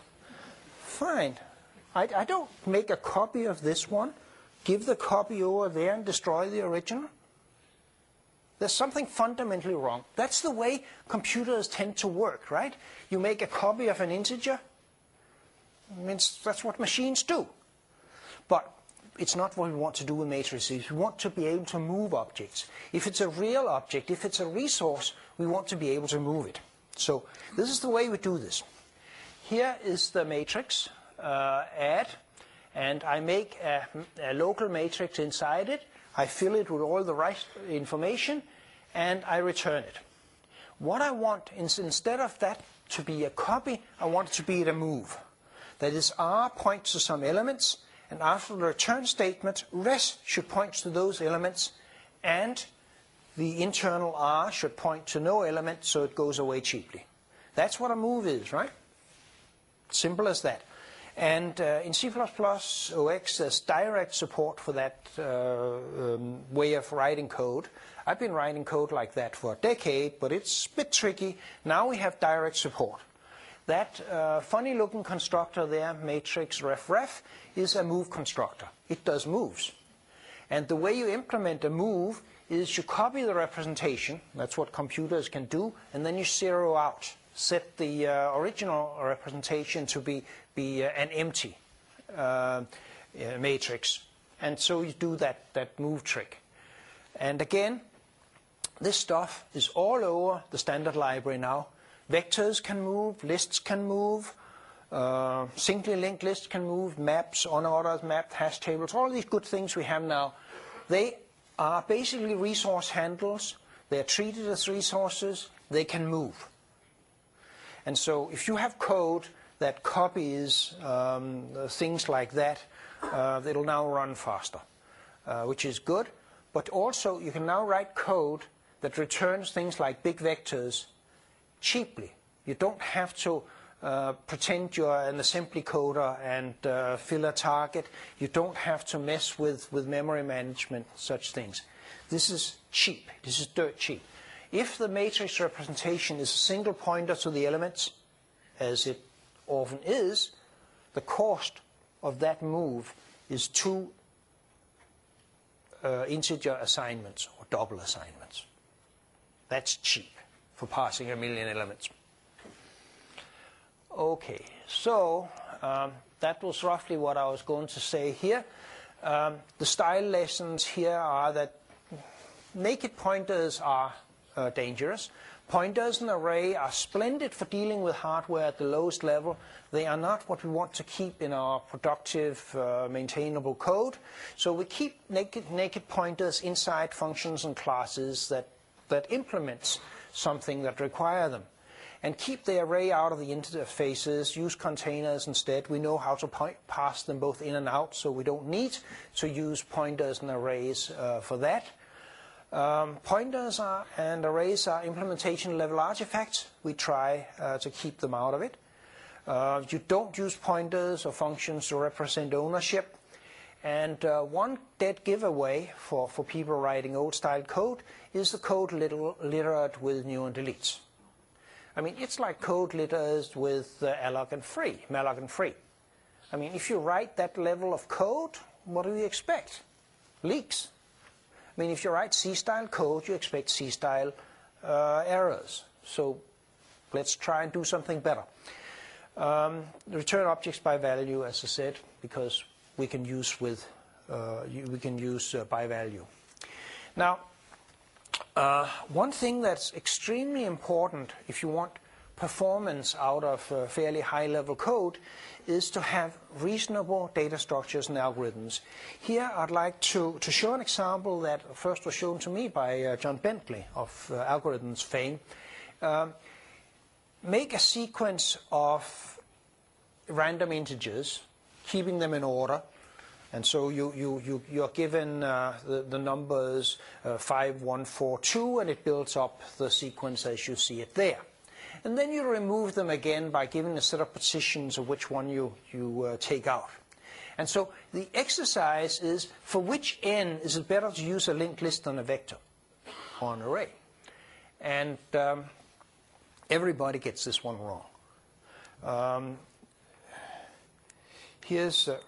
fine. I, I don't make a copy of this one, give the copy over there and destroy the original. There's something fundamentally wrong. That's the way computers tend to work, right? You make a copy of an integer. It means that's what machines do. But it's not what we want to do with matrices. We want to be able to move objects. If it's a real object, if it's a resource, we want to be able to move it. So this is the way we do this. Here is the matrix, uh, add, and I make a, a local matrix inside it. I fill it with all the right information, and I return it. What I want, instead of that to be a copy, I want it to be a move. That is, R points to some elements, and after the return statement, res should point to those elements, and the internal R should point to no element, so it goes away cheaply. That's what a move is, right? Simple as that. And uh, in C plus plus O X, there's direct support for that uh, um, way of writing code. I've been writing code like that for a decade, but it's a bit tricky. Now we have direct support. That uh, funny-looking constructor there, matrix ref ref, is a move constructor. It does moves. And the way you implement a move is you copy the representation. That's what computers can do. And then you zero out. Set the uh, original representation to be, be uh, an empty uh, uh, matrix. And so you do that, that move trick. And again, this stuff is all over the standard library now. Vectors can move, lists can move, uh, singly linked lists can move, maps, unordered mapped hash tables, all these good things we have now. They are basically resource handles. They are treated as resources. They can move. And so if you have code that copies um, things like that, uh, it'll now run faster, uh, which is good. But also you can now write code that returns things like big vectors cheaply. You don't have to uh, pretend you're an assembly coder and uh, fill a target. You don't have to mess with, with memory management, such things. This is cheap. This is dirt cheap. If the matrix representation is a single pointer to the elements, as it often is, the cost of that move is two uh, integer assignments or double assignments. That's cheap for parsing a million elements. Okay, so um, that was roughly what I was going to say here. Um, the style lessons here are that naked pointers are Uh, dangerous. Pointers and array are splendid for dealing with hardware at the lowest level. They are not what we want to keep in our productive, uh, maintainable code. So we keep naked, naked pointers inside functions and classes that, that implements something that require them. And keep the array out of the interfaces, use containers instead. We know how to point, pass them both in and out, so we don't need to use pointers and arrays uh, for that. Um, pointers are, and arrays are implementation level artifacts. We try uh, to keep them out of it. Uh, you don't use pointers or functions to represent ownership. And uh, one dead giveaway for, for people writing old-style code is the code litter littered with new and deletes. I mean, it's like code litters with uh, alloc and free, malloc and free. I mean, if you write that level of code, what do you expect? Leaks. I mean, if you write C-style code, you expect C-style uh, errors. So let's try and do something better. Um, return objects by value, as I said, because we can use with uh, we can use uh, by value. Now, Uh, one thing that's extremely important if you want performance out of uh, fairly high-level code is to have reasonable data structures and algorithms. Here I'd like to, to show an example that first was shown to me by uh, John Bentley of uh, algorithms fame. Um, make a sequence of random integers, keeping them in order. And so you, you, you, you're given uh, the, the numbers uh, five, one, four, two, and it builds up the sequence as you see it there. And then you remove them again by giving a set of positions of which one you, you uh, take out. And so the exercise is, for which n is it better to use a linked list than a vector or an array? And um, everybody gets this one wrong. Um, here's... Uh,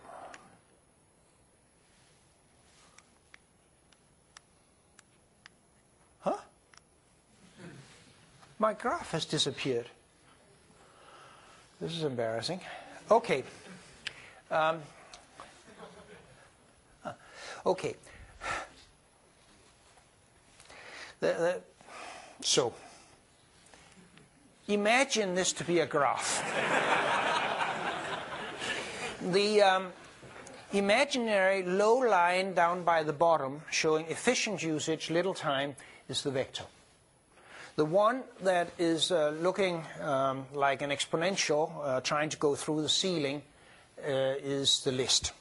My graph has disappeared. This is embarrassing. Okay. Um, okay. The, the, so, imagine this to be a graph. The um, imaginary low line down by the bottom showing efficient usage, little time, is the vector. The one that is uh, looking um, like an exponential, uh, trying to go through the ceiling, uh, is the list.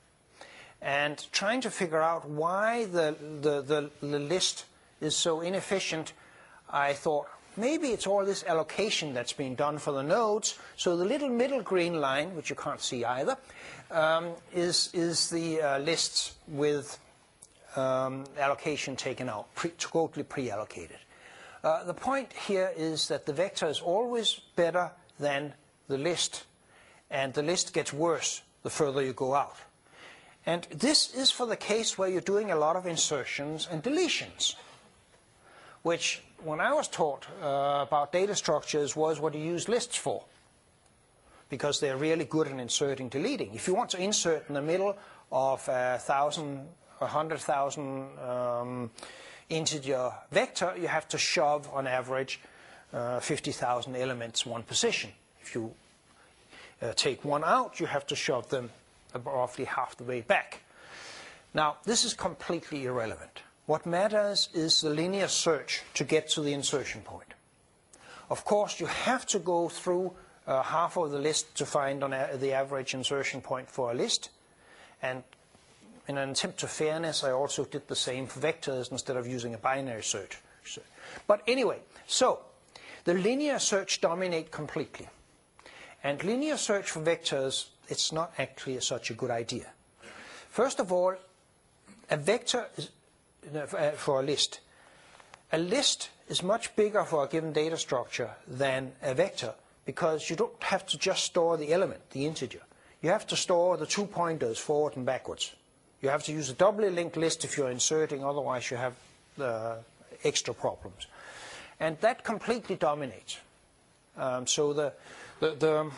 And trying to figure out why the, the, the, the list is so inefficient, I thought, maybe it's all this allocation that's being done for the nodes. So the little middle green line, which you can't see either, um, is, is the uh, lists with um, allocation taken out, pre totally pre-allocated. Uh, the point here is that the vector is always better than the list, and the list gets worse the further you go out. And this is for the case where you're doing a lot of insertions and deletions, which, when I was taught uh, about data structures, was what you use lists for, because they're really good at inserting, deleting. If you want to insert in the middle of a thousand, a hundred thousand um, integer vector, you have to shove, on average, uh, fifty thousand elements one position. If you uh, take one out, you have to shove them roughly half the way back. Now, this is completely irrelevant. What matters is the linear search to get to the insertion point. Of course, you have to go through uh, half of the list to find on a the average insertion point for a list, and in an attempt to fairness, I also did the same for vectors instead of using a binary search. But anyway, so the linear search dominate completely. And linear search for vectors, it's not actually such a good idea. First of all, a vector is, for a list. A list is much bigger for a given data structure than a vector, because you don't have to just store the element, the integer. You have to store the two pointers forward and backwards. You have to use a doubly linked list if you're inserting, otherwise you have uh, extra problems. And that completely dominates. Um, so the the, the,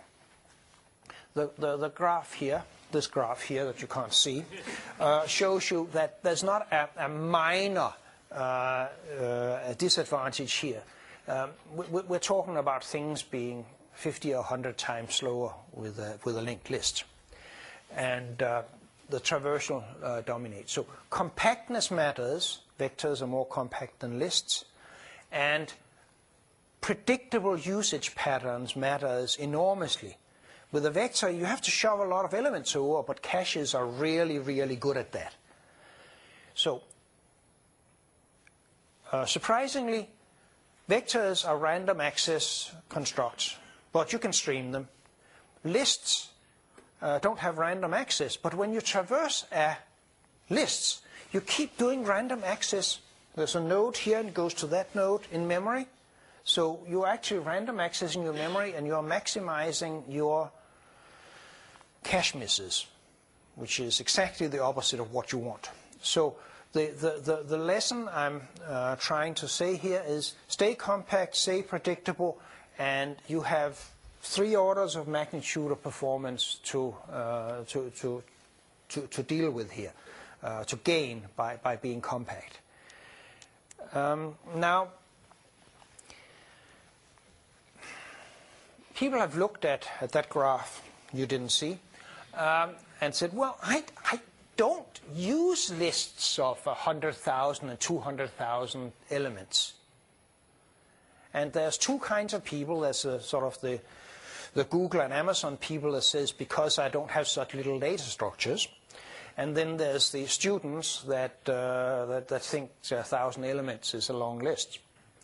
the, the, the graph here, this graph here that you can't see, uh, shows you that there's not a, a minor uh, uh, a disadvantage here. Um, we, we're talking about things being fifty or one hundred times slower with a, with a linked list. And uh, the traversal uh, dominates. So compactness matters. Vectors are more compact than lists. And predictable usage patterns matters enormously. With a vector, you have to shove a lot of elements over, but caches are really, really good at that. So uh, surprisingly, vectors are random access constructs, but you can stream them. Lists Uh, don't have random access, but when you traverse a lists, you keep doing random access. There's a node here and it goes to that node in memory. So you're actually random accessing your memory and you're maximizing your cache misses, which is exactly the opposite of what you want. So the, the, the, the lesson I'm uh, trying to say here is stay compact, stay predictable, and you have three orders of magnitude of performance to, uh, to, to, to, to deal with here, uh, to gain by, by being compact. Um, now, people have looked at, at that graph you didn't see um, and said, well, I, I don't use lists of one hundred thousand and two hundred thousand elements. And there's two kinds of people. There's a, sort of the, the Google and Amazon people that says, because I don't have such little data structures. And then there's the students that, uh, that, that think one thousand elements is a long list.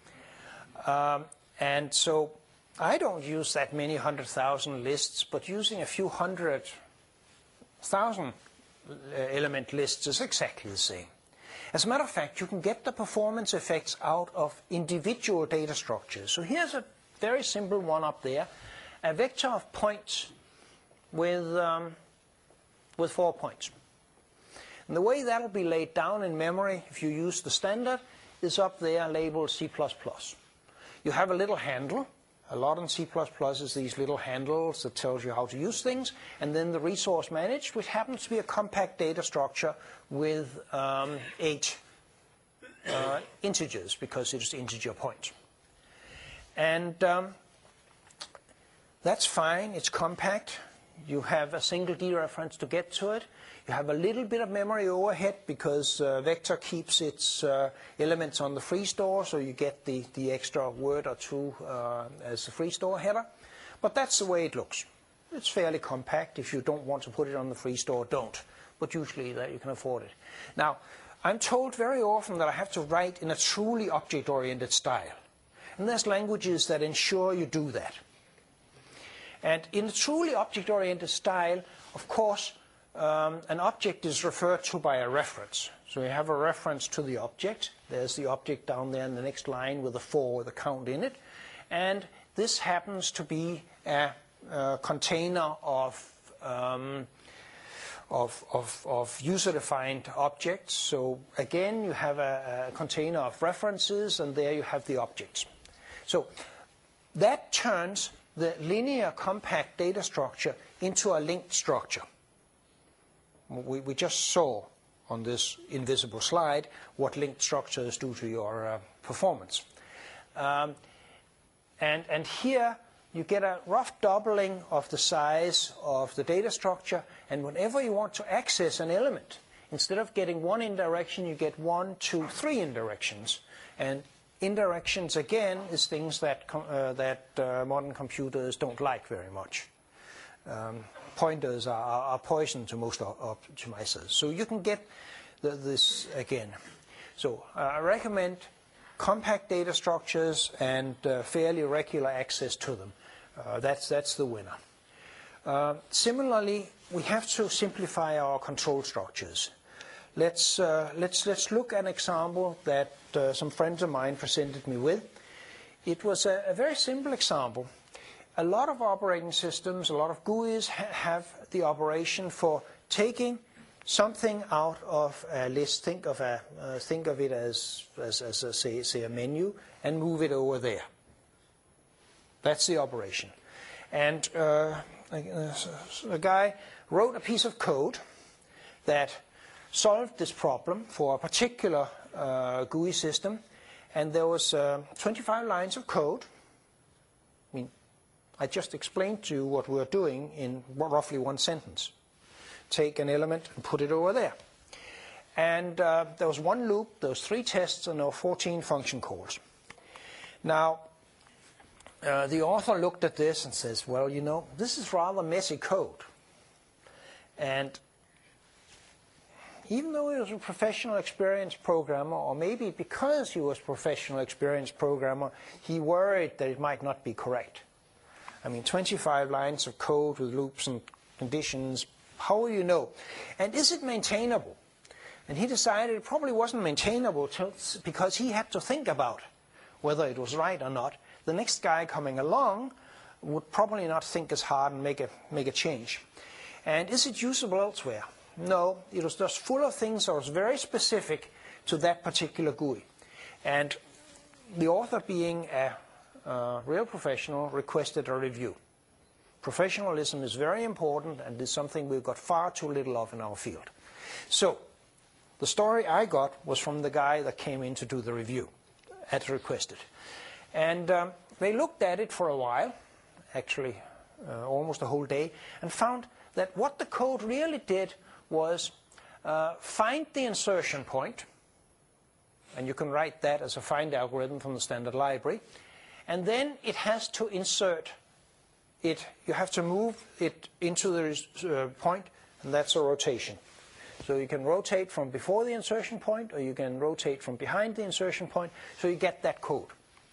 Um, and so I don't use that many hundred thousand lists, but using a few hundred thousand element lists is exactly the same. As a matter of fact, you can get the performance effects out of individual data structures. So here's a very simple one up there, a vector of points with, um, with four points. And the way that will be laid down in memory, if you use the standard, is up there labeled C plus plus. You have a little handle. A lot in C plus plus is these little handles that tells you how to use things. And then the resource managed, which happens to be a compact data structure with um, eight uh, integers, because it's integer points. And um, that's fine. It's compact. You have a single dereference to get to it. You have a little bit of memory overhead because uh, Vector keeps its uh, elements on the free store, so you get the, the extra word or two uh, as a free store header. But that's the way it looks. It's fairly compact. If you don't want to put it on the free store, don't. But usually that you can afford it. Now, I'm told very often that I have to write in a truly object-oriented style. And there's languages that ensure you do that. And in a truly object-oriented style, of course, Um, an object is referred to by a reference. So you have a reference to the object. There's the object down there in the next line with a four with a count in it. And this happens to be a, a container of, um, of, of, of user-defined objects. So again, you have a, a container of references, and there you have the objects. So that turns the linear compact data structure into a linked structure. We, we just saw on this invisible slide what linked structures do to your uh, performance. Um, and, and here you get a rough doubling of the size of the data structure, and whenever you want to access an element, instead of getting one indirection, you get one, two, three indirections. And indirections, again, is things that, com uh, that uh, modern computers don't like very much. Um, pointers are, are poison to most optimizers. So you can get the, this again. So uh, I recommend compact data structures and uh, fairly regular access to them. Uh, that's, that's the winner. Uh, similarly, we have to simplify our control structures. Let's, uh, let's, let's look at an example that uh, some friends of mine presented me with. It was a, a very simple example. A lot of operating systems, a lot of G U Is ha have the operation for taking something out of a list. Think of a uh, think of it as as, as a, say say a menu, and move it over there. That's the operation. And uh, a, a guy wrote a piece of code that solved this problem for a particular uh, G U I system, and there was uh, twenty-five lines of code. I mean, I just explained to you what we're doing in roughly one sentence. Take an element and put it over there. And uh, there was one loop, there was three tests, and there were fourteen function calls. Now, uh, the author looked at this and says, well, you know, this is rather messy code. And even though he was a professional experienced programmer, or maybe because he was a professional experienced programmer, he worried that it might not be correct. I mean, twenty-five lines of code with loops and conditions, how will you know? And is it maintainable? And he decided it probably wasn't maintainable to, because he had to think about whether it was right or not. The next guy coming along would probably not think as hard and make a, make a change. And is it usable elsewhere? No, it was just full of things that was very specific to that particular G U I. And the author, being a Uh, real professional, requested a review. Professionalism is very important, and is something we've got far too little of in our field. So The story I got was from the guy that came in to do the review, had requested. And um, they looked at it for a while, actually uh, almost a whole day, and found that what the code really did was uh, find the insertion point, and you can write that as a find algorithm from the standard library, and then it has to insert it. You have to move it into the uh, point, and that's a rotation. So you can rotate from before the insertion point, or you can rotate from behind the insertion point, so you get that code.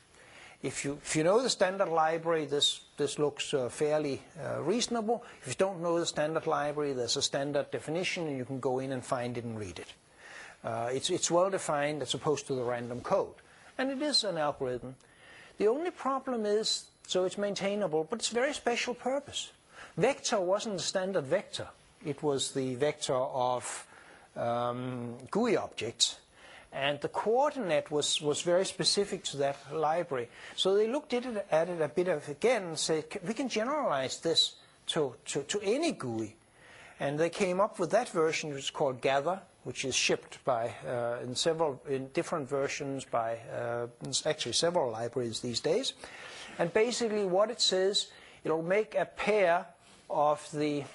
If you, if you know the standard library, this, this looks uh, fairly uh, reasonable. If you don't know the standard library, there's a standard definition, and you can go in and find it and read it. Uh, it's, it's well defined as opposed to the random code. And it is an algorithm. The only problem is, so it's maintainable, but it's a very special purpose. Vector wasn't the standard vector. It was the vector of um, G U I objects. And the coordinate was, was very specific to that library. So they looked at it, at it a bit of again and said, we can generalize this to, to, to any G U I. And they came up with that version, which is called Gather, which is shipped by uh, in several in different versions by uh, actually several libraries these days. And basically what it says, it'll make a pair of the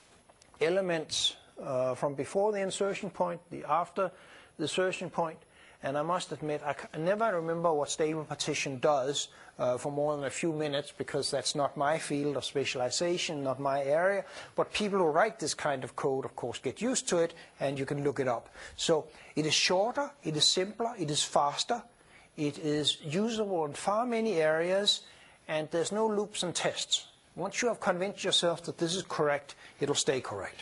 elements uh, from before the insertion point, the after the insertion point, and I must admit I, I never remember what stable partition does uh, for more than a few minutes, because that's not my field of specialization, not my area, but people who write this kind of code of course get used to it, and you can look it up. So it is shorter, it is simpler, it is faster, it is usable in far many areas, and there's no loops and tests. Once you have convinced yourself that this is correct, it'll stay correct.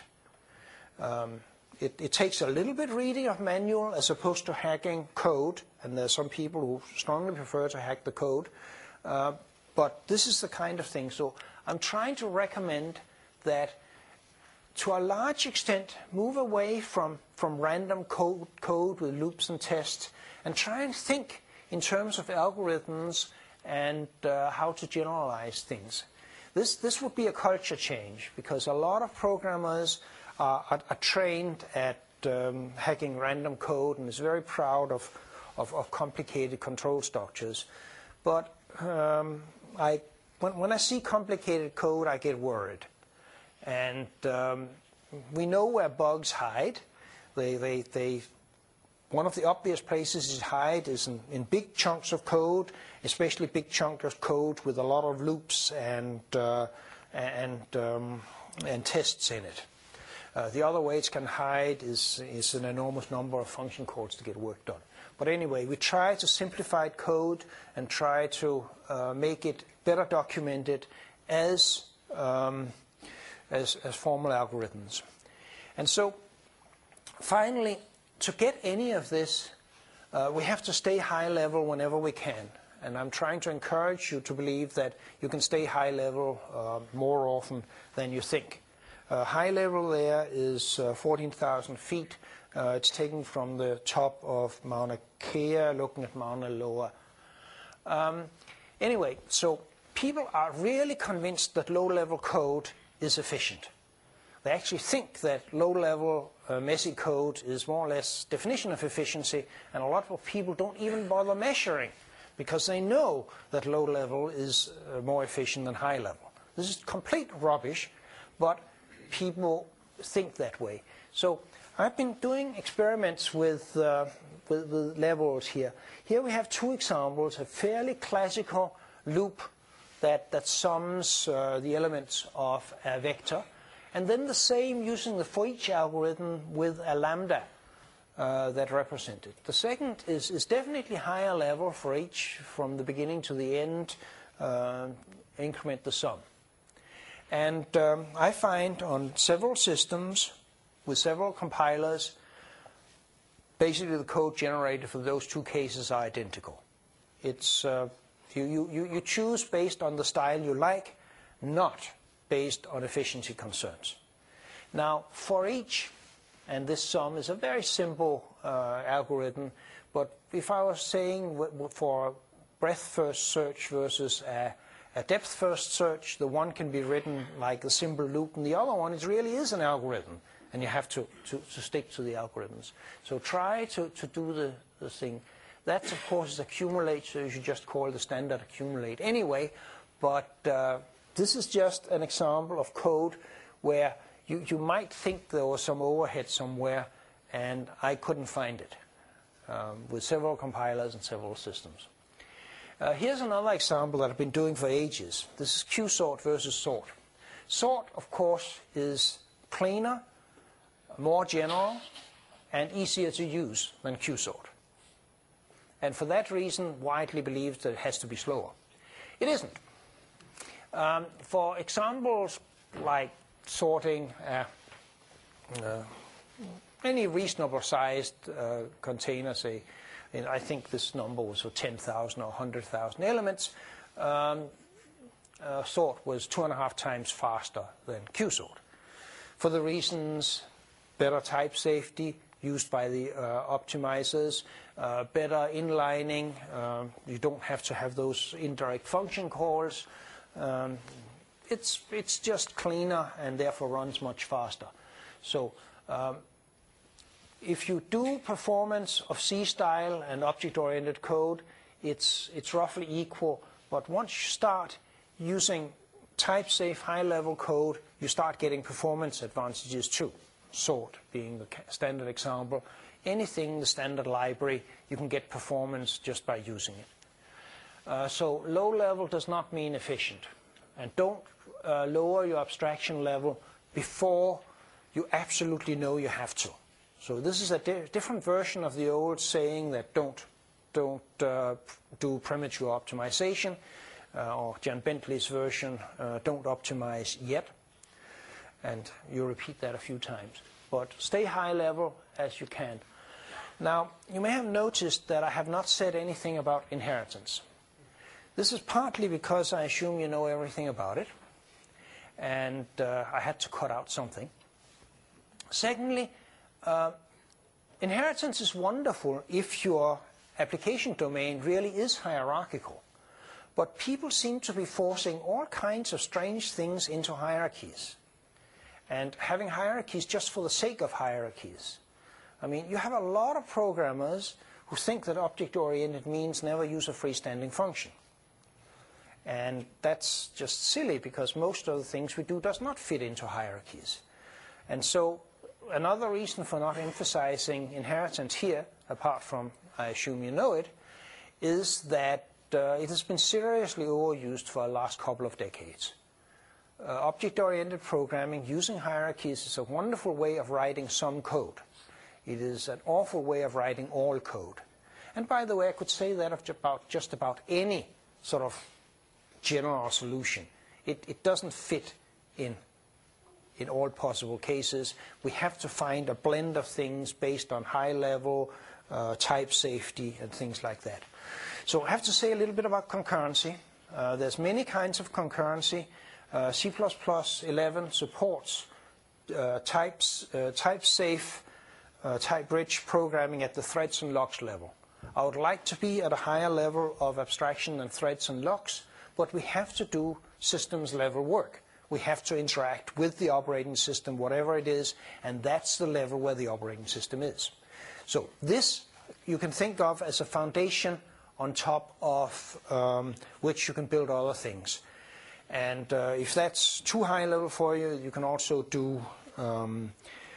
Um, it, it takes a little bit reading of manual as opposed to hacking code, and there's some people who strongly prefer to hack the code. Uh, but this is the kind of thing. So I'm trying to recommend that, to a large extent, move away from, from random code, code with loops and tests, and try and think in terms of algorithms and uh, how to generalize things. This, this would be a culture change, because a lot of programmers are, are, are trained at um, hacking random code and is very proud of, of, of complicated control structures. But um, I, when, when I see complicated code, I get worried. And um, we know where bugs hide. They, they, they, one of the obvious places it hide is in, in big chunks of code, especially big chunks of code with a lot of loops and, uh, and, um, and tests in it. Uh, the other way it can hide is, is an enormous number of function calls to get work done. But anyway, we try to simplify code and try to uh, make it better documented as, um, as, as formal algorithms. And so, finally, to get any of this, uh, we have to stay high level whenever we can. And I'm trying to encourage you to believe that you can stay high level uh, more often than you think. Uh, high level there is uh, fourteen thousand feet. Uh, it's taken from the top of Mauna Kea, looking at Mauna Loa. Um, anyway, so people are really convinced that low-level code is efficient. They actually think that low-level, uh, messy code is more or less definition of efficiency, and a lot of people don't even bother measuring, because they know that low-level is uh, more efficient than high-level. This is complete rubbish, but people think that way. So I've been doing experiments with, uh, with, with levels here. Here we have two examples, a fairly classical loop that, that sums uh, the elements of a vector, and then the same using the for each algorithm with a lambda uh, that represented. The second is, is definitely higher level for each, from the beginning to the end, uh, increment the sum. And um, I find on several systems with several compilers, basically the code generated for those two cases are identical. It's, uh, you, you, you choose based on the style you like, not based on efficiency concerns. Now, for each, and this sum is a very simple uh, algorithm, but if I was saying for breadth-first search versus a, a depth-first search, the one can be written like a simple loop, and the other one, it really is an algorithm. and you have to, to, to stick to the algorithms. So try to, to do the, the thing. That, of course, is accumulate, so you should just call the standard accumulate anyway. But uh, this is just an example of code where you, you might think there was some overhead somewhere, and I couldn't find it, um, with several compilers and several systems. Uh, here's another example that I've been doing for ages. This is qsort versus sort. Sort, of course, is cleaner, more general, and easier to use than qsort. And for that reason, widely believed that it has to be slower. It isn't. Um, for examples like sorting uh, uh, any reasonable sized uh, container, say, and I think this number was for ten thousand or one hundred thousand elements, um, uh, sort was two and a half times faster than qsort. For the reasons, better type safety used by the uh, optimizers, uh, better inlining, um, you don't have to have those indirect function calls. Um, it's, it's just cleaner and therefore runs much faster. So um, if you do performance of C-style and object-oriented code, it's, it's roughly equal. But once you start using type-safe high-level code, you start getting performance advantages too. Sort being the standard example. Anything in the standard library, you can get performance just by using it. Uh, so low level does not mean efficient. And don't uh, lower your abstraction level before you absolutely know you have to. So this is a di different version of the old saying that don't, don't uh, do premature optimization, uh, or Jan Bentley's version, uh, don't optimize yet. And you repeat that a few times. But stay high level as you can. Now, you may have noticed that I have not said anything about inheritance. This is partly because I assume you know everything about it, and uh, I had to cut out something. Secondly, uh, inheritance is wonderful if your application domain really is hierarchical. But people seem to be forcing all kinds of strange things into hierarchies, and having hierarchies just for the sake of hierarchies. I mean, you have a lot of programmers who think that object-oriented means never use a freestanding function. And that's just silly, because most of the things we do does not fit into hierarchies. And so another reason for not emphasizing inheritance here, apart from I assume you know it, is that uh, it has been seriously overused for the last couple of decades. Uh, object-oriented programming using hierarchies is a wonderful way of writing some code. It is an awful way of writing all code. And by the way, I could say that of about, just about any sort of general solution. It, it doesn't fit in, in all possible cases. We have to find a blend of things based on high level, uh, type safety, and things like that. So I have to say a little bit about concurrency. Uh, there's many kinds of concurrency. Uh, C plus plus eleven supports uh, types, uh, type-safe, uh, type-rich programming at the threads and locks level. I would like to be at a higher level of abstraction than threads and locks, but we have to do systems-level work. We have to interact with the operating system, whatever it is, and that's the level where the operating system is. So this you can think of as a foundation on top of um, which you can build other things. And uh, if that's too high level for you, you can also do, um,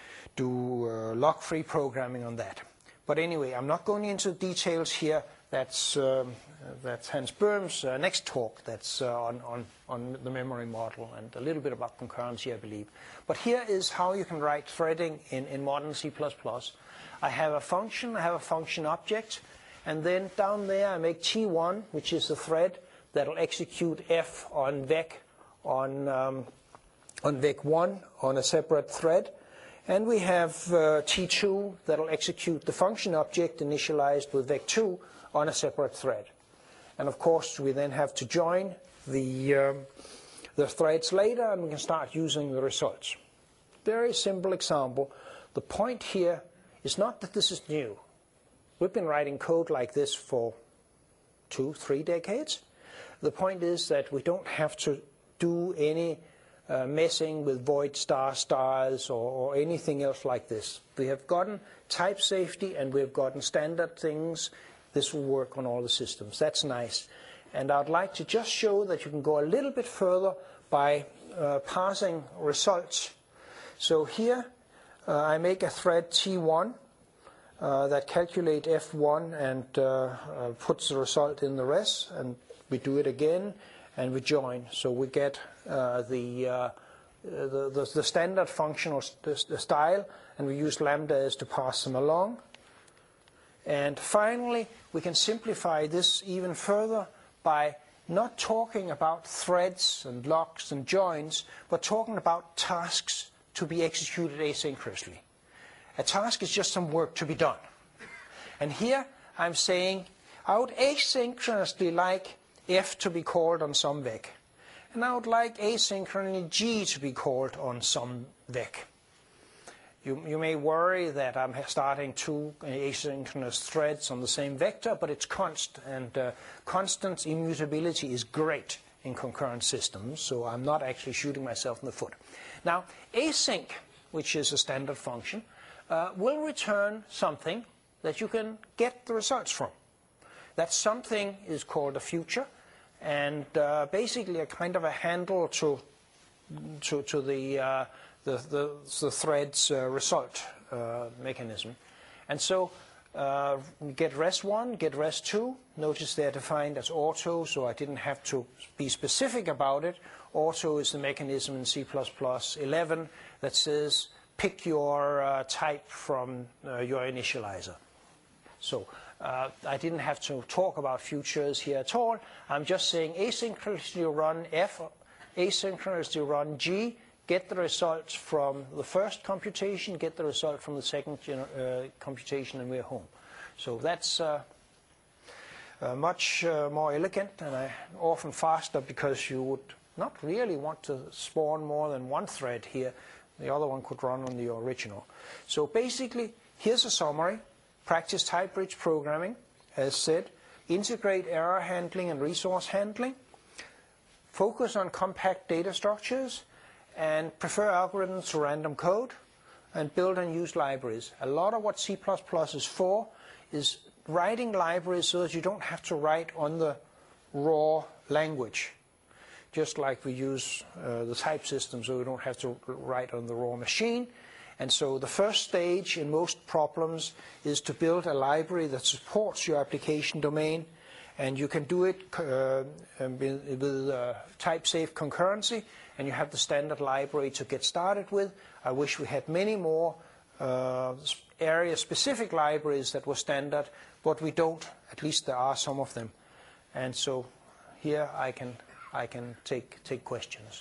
do uh, lock-free programming on that. But anyway, I'm not going into details here. That's, um, that's Hans Böhm's uh, next talk. That's uh, on, on, on the memory model and a little bit about concurrency, I believe. But here is how you can write threading in, in modern C plus plus. I have a function, I have a function object, and then down there I make T one, which is the thread that will execute F on vec on, um, on vec one on a separate thread. And we have uh, T two that will execute the function object initialized with vec two on a separate thread. And of course, we then have to join the, um, the threads later, and we can start using the results. Very simple example. The point here is not that this is new. We've been writing code like this for two, three decades. The point is that we don't have to do any uh, messing with void star stars or, or anything else like this. We have gotten type safety and we have gotten standard things. This will work on all the systems. That's nice. And I'd like to just show that you can go a little bit further by uh, parsing results. So here uh, I make a thread T one uh, that calculates F one and uh, uh, puts the result in the res, and we do it again and we join. So we get uh, the, uh, the, the the standard functional st the style, and we use lambdas to pass them along. And finally, we can simplify this even further by not talking about threads and locks and joins, but talking about tasks to be executed asynchronously. A task is just some work to be done. And here I'm saying I would asynchronously like F to be called on some vec. And I would like asynchronously G to be called on some vec. You, you may worry that I'm starting two asynchronous threads on the same vector, but it's constant, and uh, constant immutability is great in concurrent systems, so I'm not actually shooting myself in the foot. Now, async, which is a standard function, uh, will return something that you can get the results from. That something is called a future, and uh, basically a kind of a handle to, to, to the... Uh, The, the, the thread's uh, result uh, mechanism. And so uh, get res one, get res two. Notice they're defined as auto, so I didn't have to be specific about it. Auto is the mechanism in C plus plus eleven that says pick your uh, type from uh, your initializer. So uh, I didn't have to talk about futures here at all. I'm just saying asynchronously run F, asynchronously run G, get the results from the first computation, get the result from the second uh, computation, and we're home. So that's uh, uh, much uh, more elegant and uh, often faster, because you would not really want to spawn more than one thread here. The other one could run on the original. So basically, here's a summary. Practice type-rich programming, as said. Integrate error handling and resource handling. Focus on compact data structures, and prefer algorithms to random code, and build and use libraries. A lot of what C plus plus is for is writing libraries so that you don't have to write on the raw language, just like we use uh, the type system, so we don't have to write on the raw machine. And so the first stage in most problems is to build a library that supports your application domain, and you can do it uh, with, with uh, type-safe concurrency, and you have the standard library to get started with. I wish we had many more uh, area-specific libraries that were standard, but we don't. At least there are some of them. And so here I can, I can take, take questions.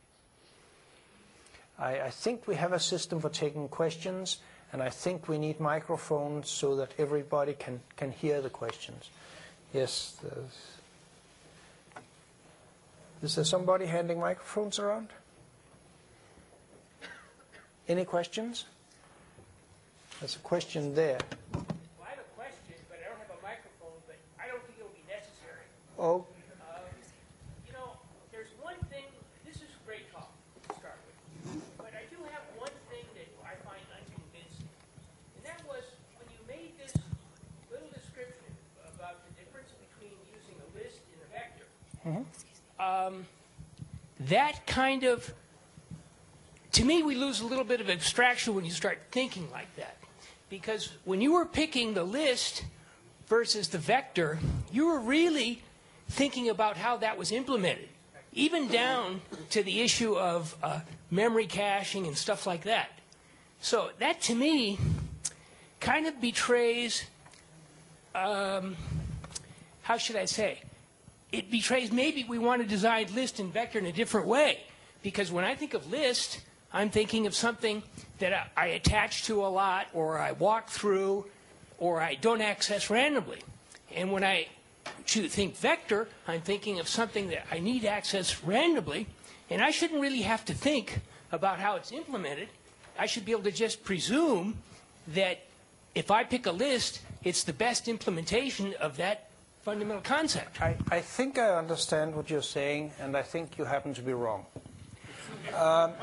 I, I think we have a system for taking questions, and I think we need microphones so that everybody can, can hear the questions. Yes. There's Is there somebody handing microphones around? Any questions? There's a question there. Well, I have a question, but I don't have a microphone, but I don't think it will be necessary. Oh. Um, you know, there's one thing, this is great talk to start with, but I do have one thing that I find unconvincing, and that was when you made this little description about the difference between using a list and a vector. Mm-hmm. Um, that kind of, to me, we lose a little bit of abstraction when you start thinking like that. Because when you were picking the list versus the vector, you were really thinking about how that was implemented, even down to the issue of uh, memory caching and stuff like that. So that, to me, kind of betrays, um, how should I say, it betrays maybe we want to design list and vector in a different way. Because when I think of list, I'm thinking of something that I, I attach to a lot, or I walk through, or I don't access randomly. And when I think vector, I'm thinking of something that I need access randomly, and I shouldn't really have to think about how it's implemented. I should be able to just presume that if I pick a list, it's the best implementation of that fundamental concept. I, I think I understand what you're saying, and I think you happen to be wrong. Um,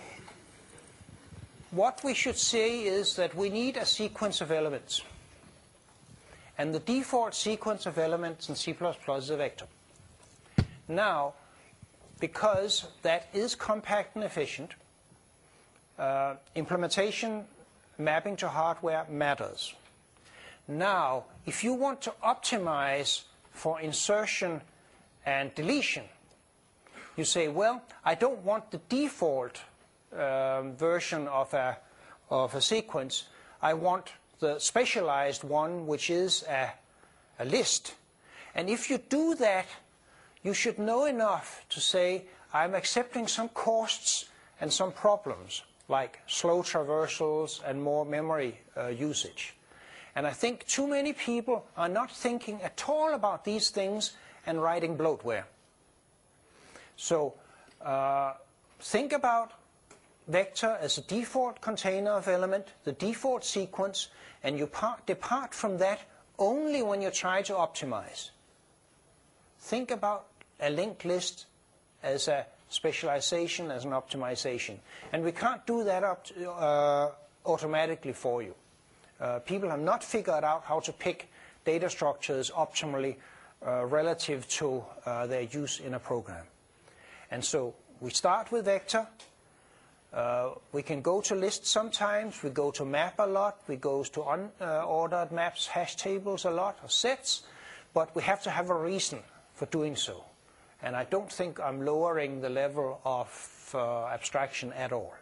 what we should say is that we need a sequence of elements. And the default sequence of elements in C plus plus is a vector. Now, because that is compact and efficient, uh, implementation mapping to hardware matters. Now, if you want to optimize for insertion and deletion, you say, well, I don't want the default um, version of a, of a sequence. I want the specialized one, which is a, a list. And if you do that, you should know enough to say, I'm accepting some costs and some problems, like slow traversals and more memory uh, usage. And I think too many people are not thinking at all about these things and writing bloatware. So uh, think about vector as a default container of element, the default sequence, and you part, depart from that only when you try to optimize. Think about a linked list as a specialization, as an optimization. And we can't do that up to, uh, automatically for you. Uh, people have not figured out how to pick data structures optimally uh, relative to uh, their use in a program. And so we start with vector. Uh, we can go to lists sometimes. We go to map a lot. We go to unordered uh, maps, hash tables a lot, or sets. But we have to have a reason for doing so. And I don't think I'm lowering the level of uh, abstraction at all.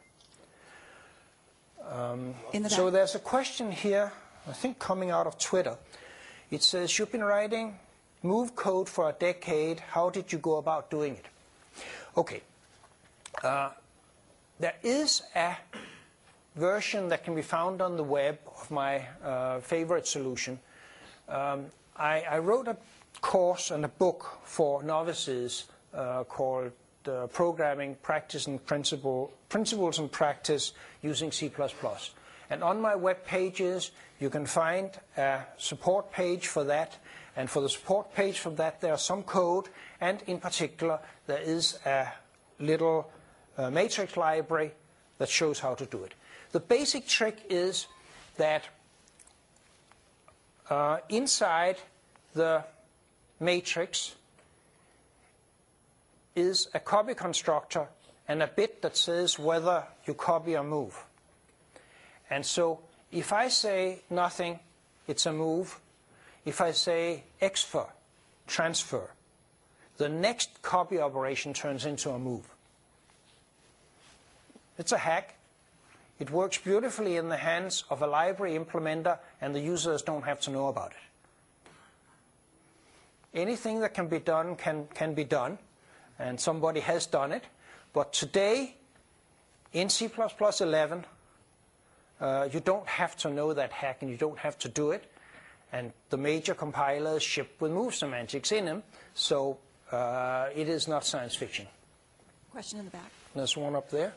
Um, so there's a question here, I think coming out of Twitter. It says, you've been writing Move code for a decade. How did you go about doing it? Okay. Uh, there is a version that can be found on the web of my uh, favorite solution. Um, I, I wrote a course and a book for novices uh, called uh, Programming Practice and Principle, Principles and Practice using C plus plus. And on my web pages, you can find a support page for that. And for the support page for that, there's some code. And in particular, there is a little uh, matrix library that shows how to do it. The basic trick is that uh, inside the matrix is a copy constructor and a bit that says whether you copy or move. And so if I say nothing, it's a move. If I say exfer, transfer, the next copy operation turns into a move. It's a hack. It works beautifully in the hands of a library implementer, and the users don't have to know about it. Anything that can be done can, can be done, and somebody has done it. But today, in C plus plus eleven, uh, you don't have to know that hack, and you don't have to do it. And the major compilers ship with move semantics in them, so uh, it is not science fiction. Question in the back. There's one up there.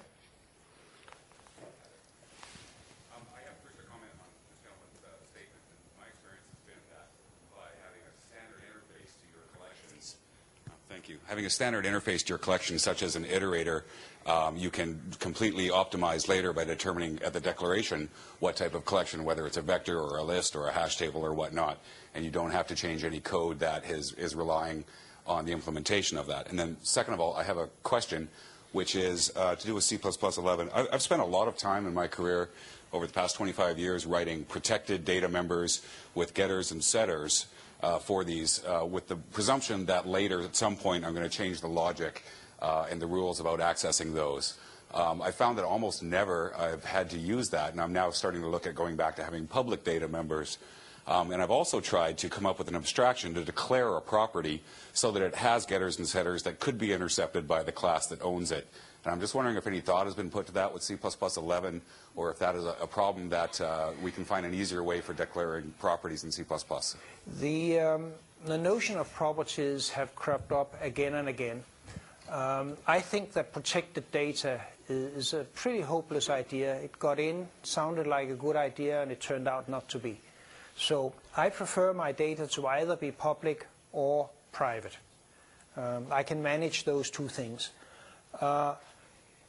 Um, I have first a comment on this gentleman's uh, statement. And my experience has been that by having a standard interface to your collections, uh, thank you, having a standard interface to your collection, such as an iterator, um, you can completely optimize later by determining at the declaration what type of collection, whether it's a vector or a list or a hash table or whatnot, and you don't have to change any code that is, is relying on the implementation of that. And then second of all, I have a question, which is uh, to do with C plus plus eleven. I, I've spent a lot of time in my career over the past twenty-five years writing protected data members with getters and setters uh, for these, uh, with the presumption that later at some point I'm going to change the logic uh, and the rules about accessing those. Um, I found that almost never I've had to use that, and I'm now starting to look at going back to having public data members. Um, and I've also tried to come up with an abstraction to declare a property so that it has getters and setters that could be intercepted by the class that owns it. And I'm just wondering if any thought has been put to that with C plus plus eleven, or if that is a, a problem that uh, we can find an easier way for declaring properties in C plus plus. The, um, the notion of properties have cropped up again and again. Um, I think that protected data is, is a pretty hopeless idea. It got in, sounded like a good idea, and it turned out not to be. So I prefer my data to either be public or private. Um, I can manage those two things. Uh,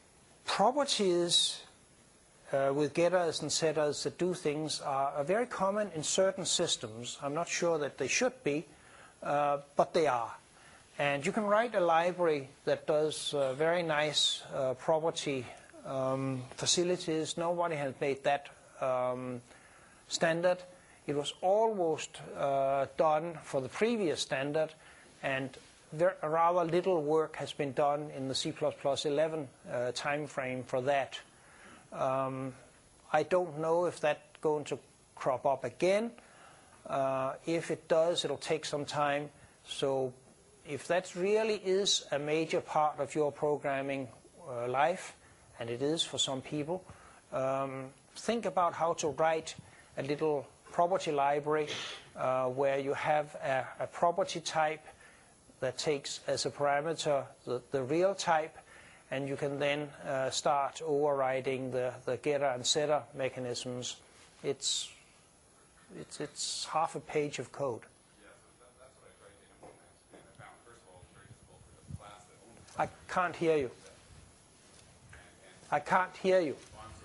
properties uh, with getters and setters that do things are, are very common in certain systems. I'm not sure that they should be, uh, but they are. And you can write a library that does uh, very nice uh, property um, facilities. Nobody has made that um, standard. It was almost uh, done for the previous standard, and very, rather little work has been done in the C plus plus eleven uh, time frame for that. Um, I don't know if that's going to crop up again. Uh, if it does, it'll take some time. So if that really is a major part of your programming uh, life, and it is for some people, um, think about how to write a little property library uh, where you have a, a property type that takes as a parameter the, the real type, and you can then uh, start overriding the, the getter and setter mechanisms. It's, it's, it's half a page of code. I can't hear you. I can't hear you.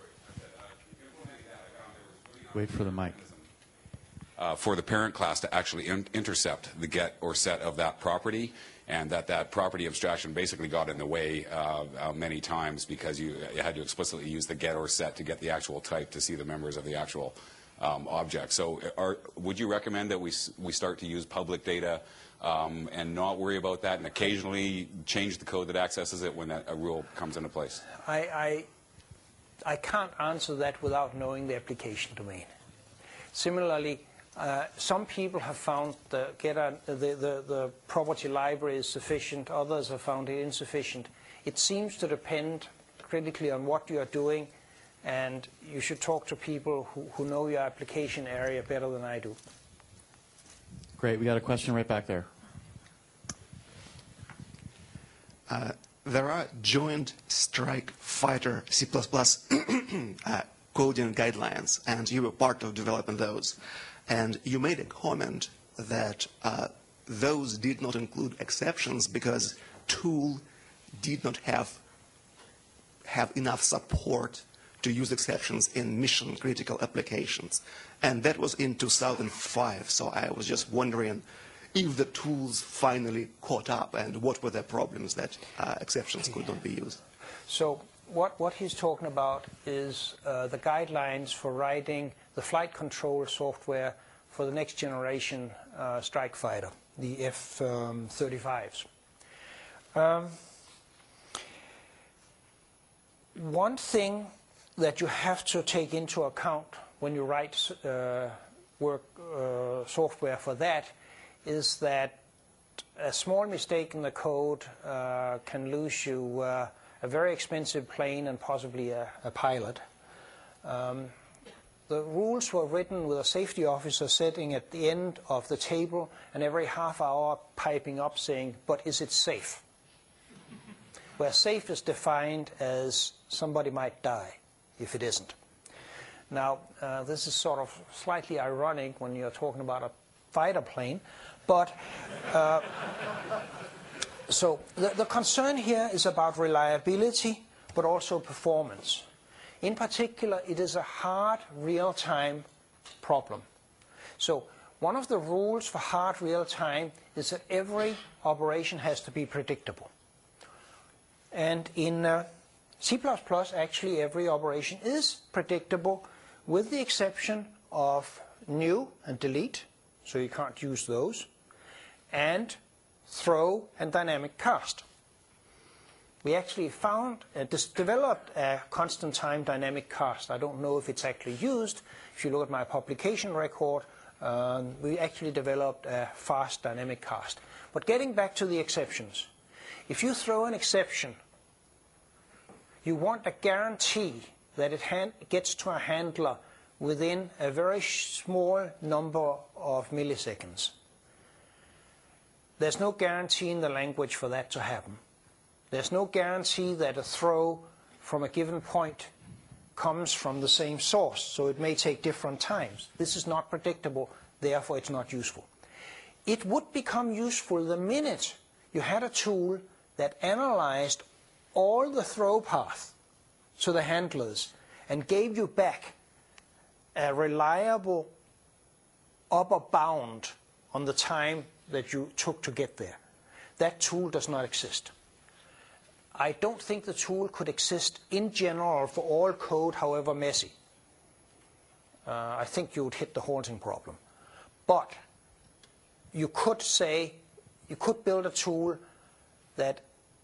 Wait for the mic. Uh, for the parent class to actually in intercept the get or set of that property, and that that property abstraction basically got in the way uh, uh, many times because you, you had to explicitly use the get or set to get the actual type to see the members of the actual um, object. So are, would you recommend that we, we start to use public data um, and not worry about that, and occasionally change the code that accesses it when that, a rule comes into place? I, I, I can't answer that without knowing the application domain. Similarly, Uh, some people have found the, getter, the, the, the property library is sufficient, others have found it insufficient. It seems to depend critically on what you are doing, and you should talk to people who, who know your application area better than I do. Great, we got a question right back there. Uh, there are joint strike fighter C plus plus uh, coding guidelines, and you were part of developing those. And you made a comment that uh, those did not include exceptions because tool did not have have enough support to use exceptions in mission critical applications. And that was in two thousand five. So I was just wondering if the tools finally caught up and what were the problems that uh, exceptions could not be used. So what, what he's talking about is uh, the guidelines for writing the flight control software for the next generation uh, strike fighter, the F thirty-fives. Um, one thing that you have to take into account when you write uh, work uh, software for that is that a small mistake in the code uh, can lose you uh, a very expensive plane and possibly a, a pilot. Um, the rules were written with a safety officer sitting at the end of the table and every half hour piping up saying, but is it safe? Where safe is defined as somebody might die if it isn't. Now, uh, this is sort of slightly ironic when you're talking about a fighter plane, but uh, so the, the concern here is about reliability, but also performance. In particular, it is a hard real-time problem. So one of the rules for hard real-time is that every operation has to be predictable. And in uh, C plus plus, actually every operation is predictable with the exception of new and delete, so you can't use those, and throw and dynamic cast. We actually found, uh, developed a constant time dynamic cast. I don't know if it's actually used. If you look at my publication record, um, we actually developed a fast dynamic cast. But getting back to the exceptions, if you throw an exception, you want a guarantee that it hand, gets to a handler within a very small number of milliseconds. There's no guarantee in the language for that to happen. There's no guarantee that a throw from a given point comes from the same source, so it may take different times. This is not predictable, therefore it's not useful. It would become useful the minute you had a tool that analyzed all the throw path to the handlers and gave you back a reliable upper bound on the time that you took to get there. That tool does not exist. I don't think the tool could exist in general for all code, however messy. Uh, I think you would hit the halting problem. But you could say, you could build a tool that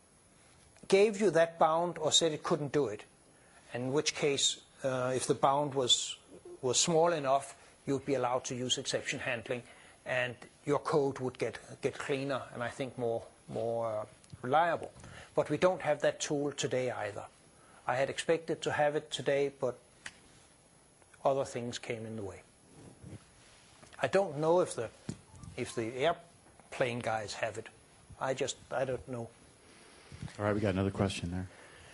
gave you that bound or said it couldn't do it. In which case, uh, if the bound was, was small enough, you'd be allowed to use exception handling, and your code would get, get cleaner and I think more, more uh, reliable. But we don't have that tool today either. I had expected to have it today, but other things came in the way. I don't know if the, if the airplane guys have it. I just, I don't know. All right, we got another question there.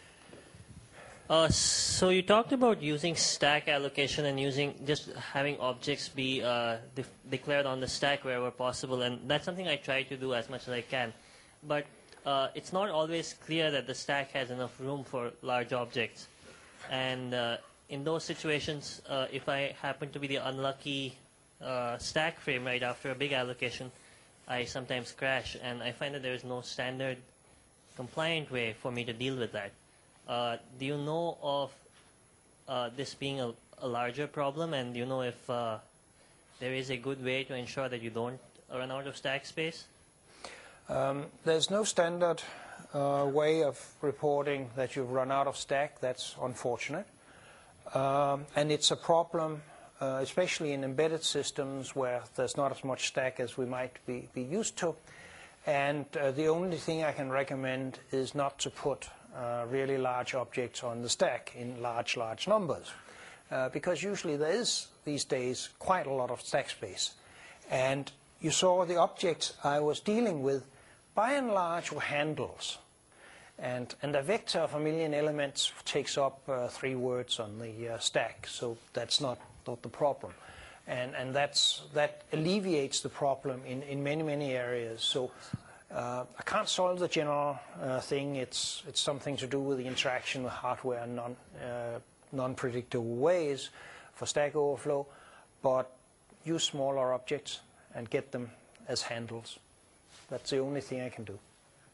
Uh, so you talked about using stack allocation and using just having objects be uh, de declared on the stack wherever possible, and that's something I try to do as much as I can. But uh, it's not always clear that the stack has enough room for large objects. And uh, in those situations, uh, if I happen to be the unlucky uh, stack frame right after a big allocation, I sometimes crash, and I find that there is no standard compliant way for me to deal with that. Uh, do you know of uh, this being a, a larger problem, and do you know if uh, there is a good way to ensure that you don't run out of stack space? Um, there's no standard uh, way of reporting that you've run out of stack. That's unfortunate. Um, and it's a problem, uh, especially in embedded systems where there's not as much stack as we might be, be used to. And uh, the only thing I can recommend is not to put uh, really large objects on the stack in large, large numbers. Uh, because usually there is, these days, quite a lot of stack space. And you saw the objects I was dealing with, by and large, were handles. And, and a vector of a million elements takes up uh, three words on the uh, stack, so that's not, not the problem. And, and that's, that alleviates the problem in, in many, many areas. So uh, I can't solve the general uh, thing. It's, it's something to do with the interaction with hardware in non, uh, non-predictable ways for stack overflow. But use smaller objects and get them as handles. That's the only thing I can do.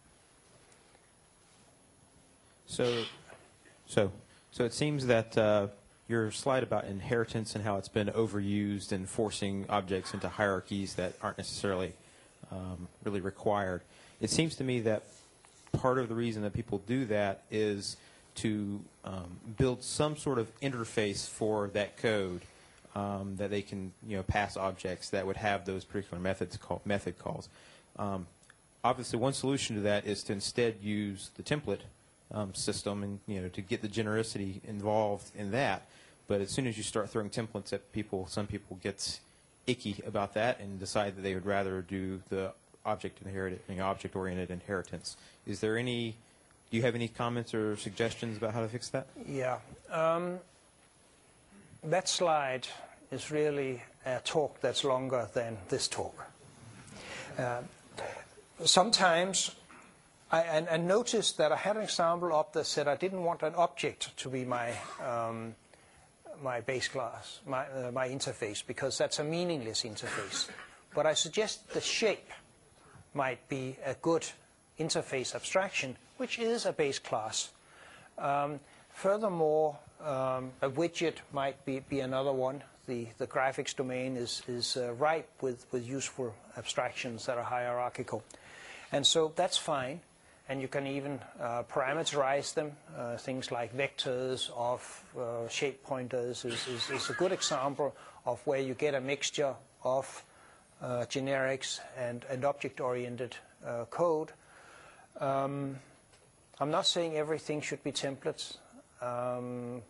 So, so, so it seems that uh, your slide about inheritance and how it's been overused and forcing objects into hierarchies that aren't necessarily um, really required. It seems to me that part of the reason that people do that is to um, build some sort of interface for that code um, that they can, you know, pass objects that would have those particular methods call, method calls. Um, obviously, one solution to that is to instead use the template Um, system, and you know, to get the genericity involved in that. But as soon as you start throwing templates at people, some people get icky about that and decide that they would rather do the object inherit, you know, object-oriented inheritance. Is there any? Do you have any comments or suggestions about how to fix that? Yeah, um, that slide is really a talk that's longer than this talk. Uh, sometimes. I, and, and noticed that I had an example up that said I didn't want an object to be my um, my base class, my, uh, my interface, because that's a meaningless interface. But I suggest the shape might be a good interface abstraction, which is a base class. Um, furthermore, um, a widget might be, be another one. The, the graphics domain is, is uh, ripe with, with useful abstractions that are hierarchical. And so that's fine. And you can even uh, parameterize them. Uh, things like vectors of uh, shape pointers is, is, is a good example of where you get a mixture of uh, generics and, and object-oriented uh, code. Um, I'm not saying everything should be templates. Um,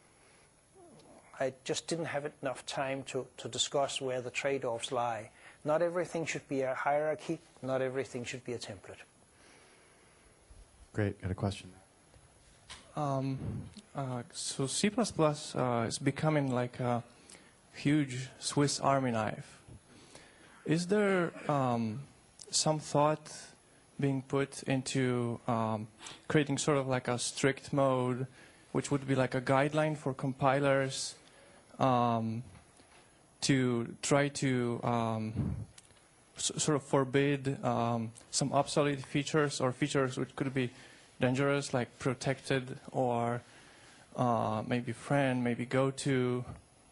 I just didn't have enough time to, to discuss where the trade-offs lie. Not everything should be a hierarchy. Not everything should be a template. Great. Got a question. Um, uh, so C plus plus uh, is becoming like a huge Swiss Army knife. Is there um, some thought being put into um, creating sort of like a strict mode which would be like a guideline for compilers um, to try to um, s sort of forbid um, some obsolete features or features which could be dangerous, like protected or uh, maybe friend, maybe go-to?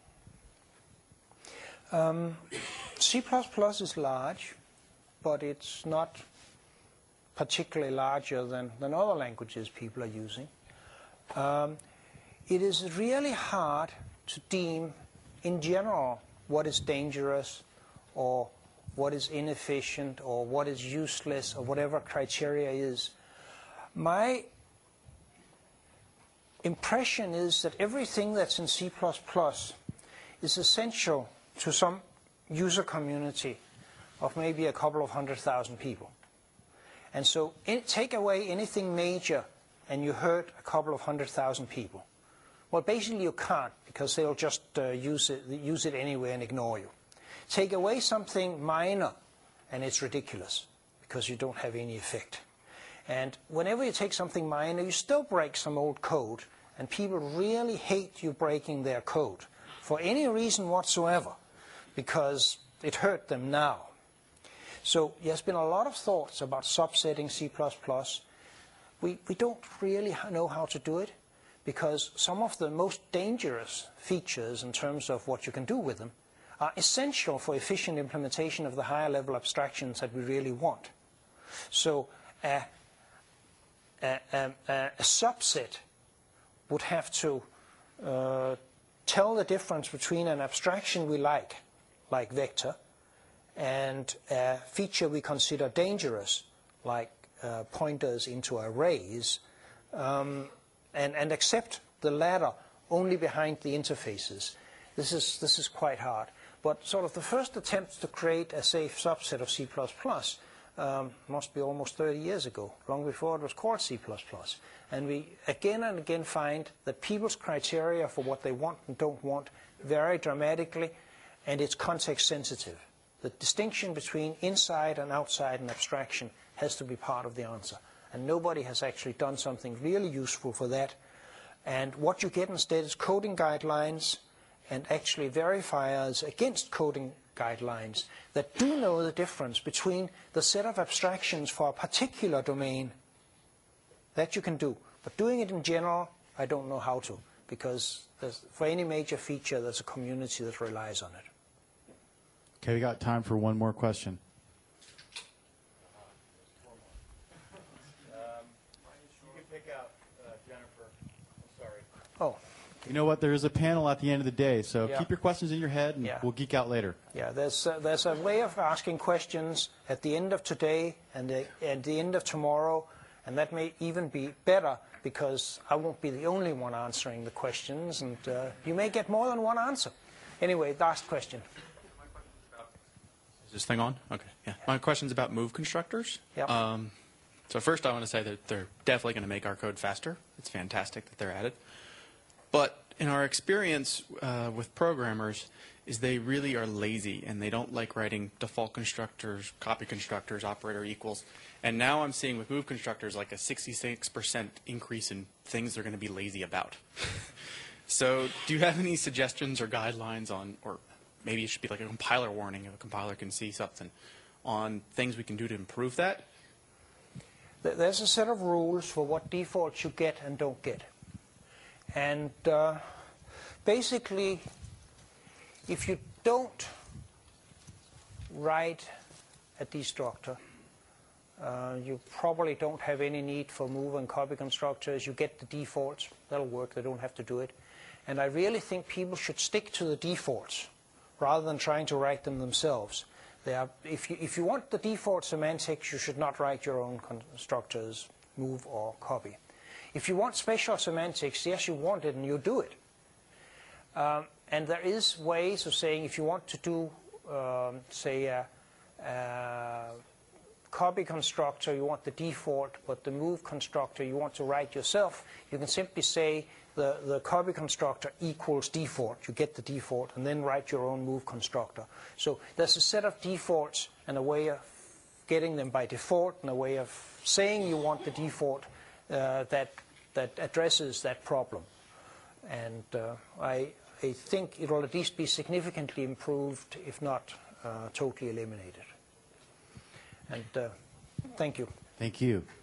Um, C plus plus is large, but it's not particularly larger than, than other languages people are using. Um, it is really hard to deem, in general, what is dangerous or what is inefficient or what is useless or whatever criteria is. My impression is that everything that's in C plus plus is essential to some user community of maybe a couple of hundred thousand people. And so in, take away anything major and you hurt a couple of hundred thousand people. Well, basically you can't, because they'll just uh, use it, use it anyway and ignore you. Take away something minor and it's ridiculous, because you don't have any effect. And whenever you take something minor, you still break some old code, and people really hate you breaking their code for any reason whatsoever, because it hurt them now. So there's been a lot of thoughts about subsetting C plus plus. We, we don't really know how to do it, because some of the most dangerous features in terms of what you can do with them are essential for efficient implementation of the higher level abstractions that we really want. So uh, a, a, a, a subset would have to uh, tell the difference between an abstraction we like, like vector, and a feature we consider dangerous, like uh, pointers into arrays, um, and, and accept the latter only behind the interfaces. This is, this is quite hard. But sort of the first attempt to create a safe subset of C plus plus um, must be almost thirty years ago, long before it was called C plus plus. And we again and again find that people's criteria for what they want and don't want vary dramatically, and it's context sensitive. The distinction between inside and outside an abstraction has to be part of the answer. And nobody has actually done something really useful for that. And what you get instead is coding guidelines and actually verifiers against coding guidelines that do know the difference between the set of abstractions for a particular domain. That you can do. But doing it in general, I don't know how to, because for any major feature, there's a community that relies on it. Okay, we got time for one more question. Um, you can pick out uh, Jennifer. I'm sorry. Oh. You know what? There is a panel at the end of the day, so Yeah. keep your questions in your head, and Yeah. we'll geek out later. Yeah, there's uh, there's a way of asking questions at the end of today and the, at the end of tomorrow, and that may even be better because I won't be the only one answering the questions, and uh, you may get more than one answer. Anyway, last question. Is this thing on? Okay. Yeah. My question's about move constructors. Yep. Um, so first, I want to say that they're definitely going to make our code faster. It's fantastic that they're added. But in our experience uh, with programmers, is they really are lazy and they don't like writing default constructors, copy constructors, operator equals. And now I'm seeing with move constructors like a sixty-six percent increase in things they're going to be lazy about. So do you have any suggestions or guidelines on, or maybe it should be like a compiler warning if a compiler can see something, on things we can do to improve that? There's a set of rules for what defaults you get and don't get. And uh, basically, if you don't write a destructor, uh, you probably don't have any need for move and copy constructors. You get the defaults. That'll work. They don't have to do it. And I really think people should stick to the defaults rather than trying to write them themselves. They are, if, you, if you want the default semantics, you should not write your own constructors, move or copy. If you want special semantics, yes, you want it, and you do it. Um, and there is ways of saying if you want to do, um, say, a, a copy constructor, you want the default, but the move constructor you want to write yourself, you can simply say the, the copy constructor equals default. You get the default, and then write your own move constructor. So there's a set of defaults and a way of getting them by default and a way of saying you want the default Uh, that, that addresses that problem. and uh, I, I think it will at least be significantly improved, if not uh, totally eliminated. And uh, thank you. Thank you.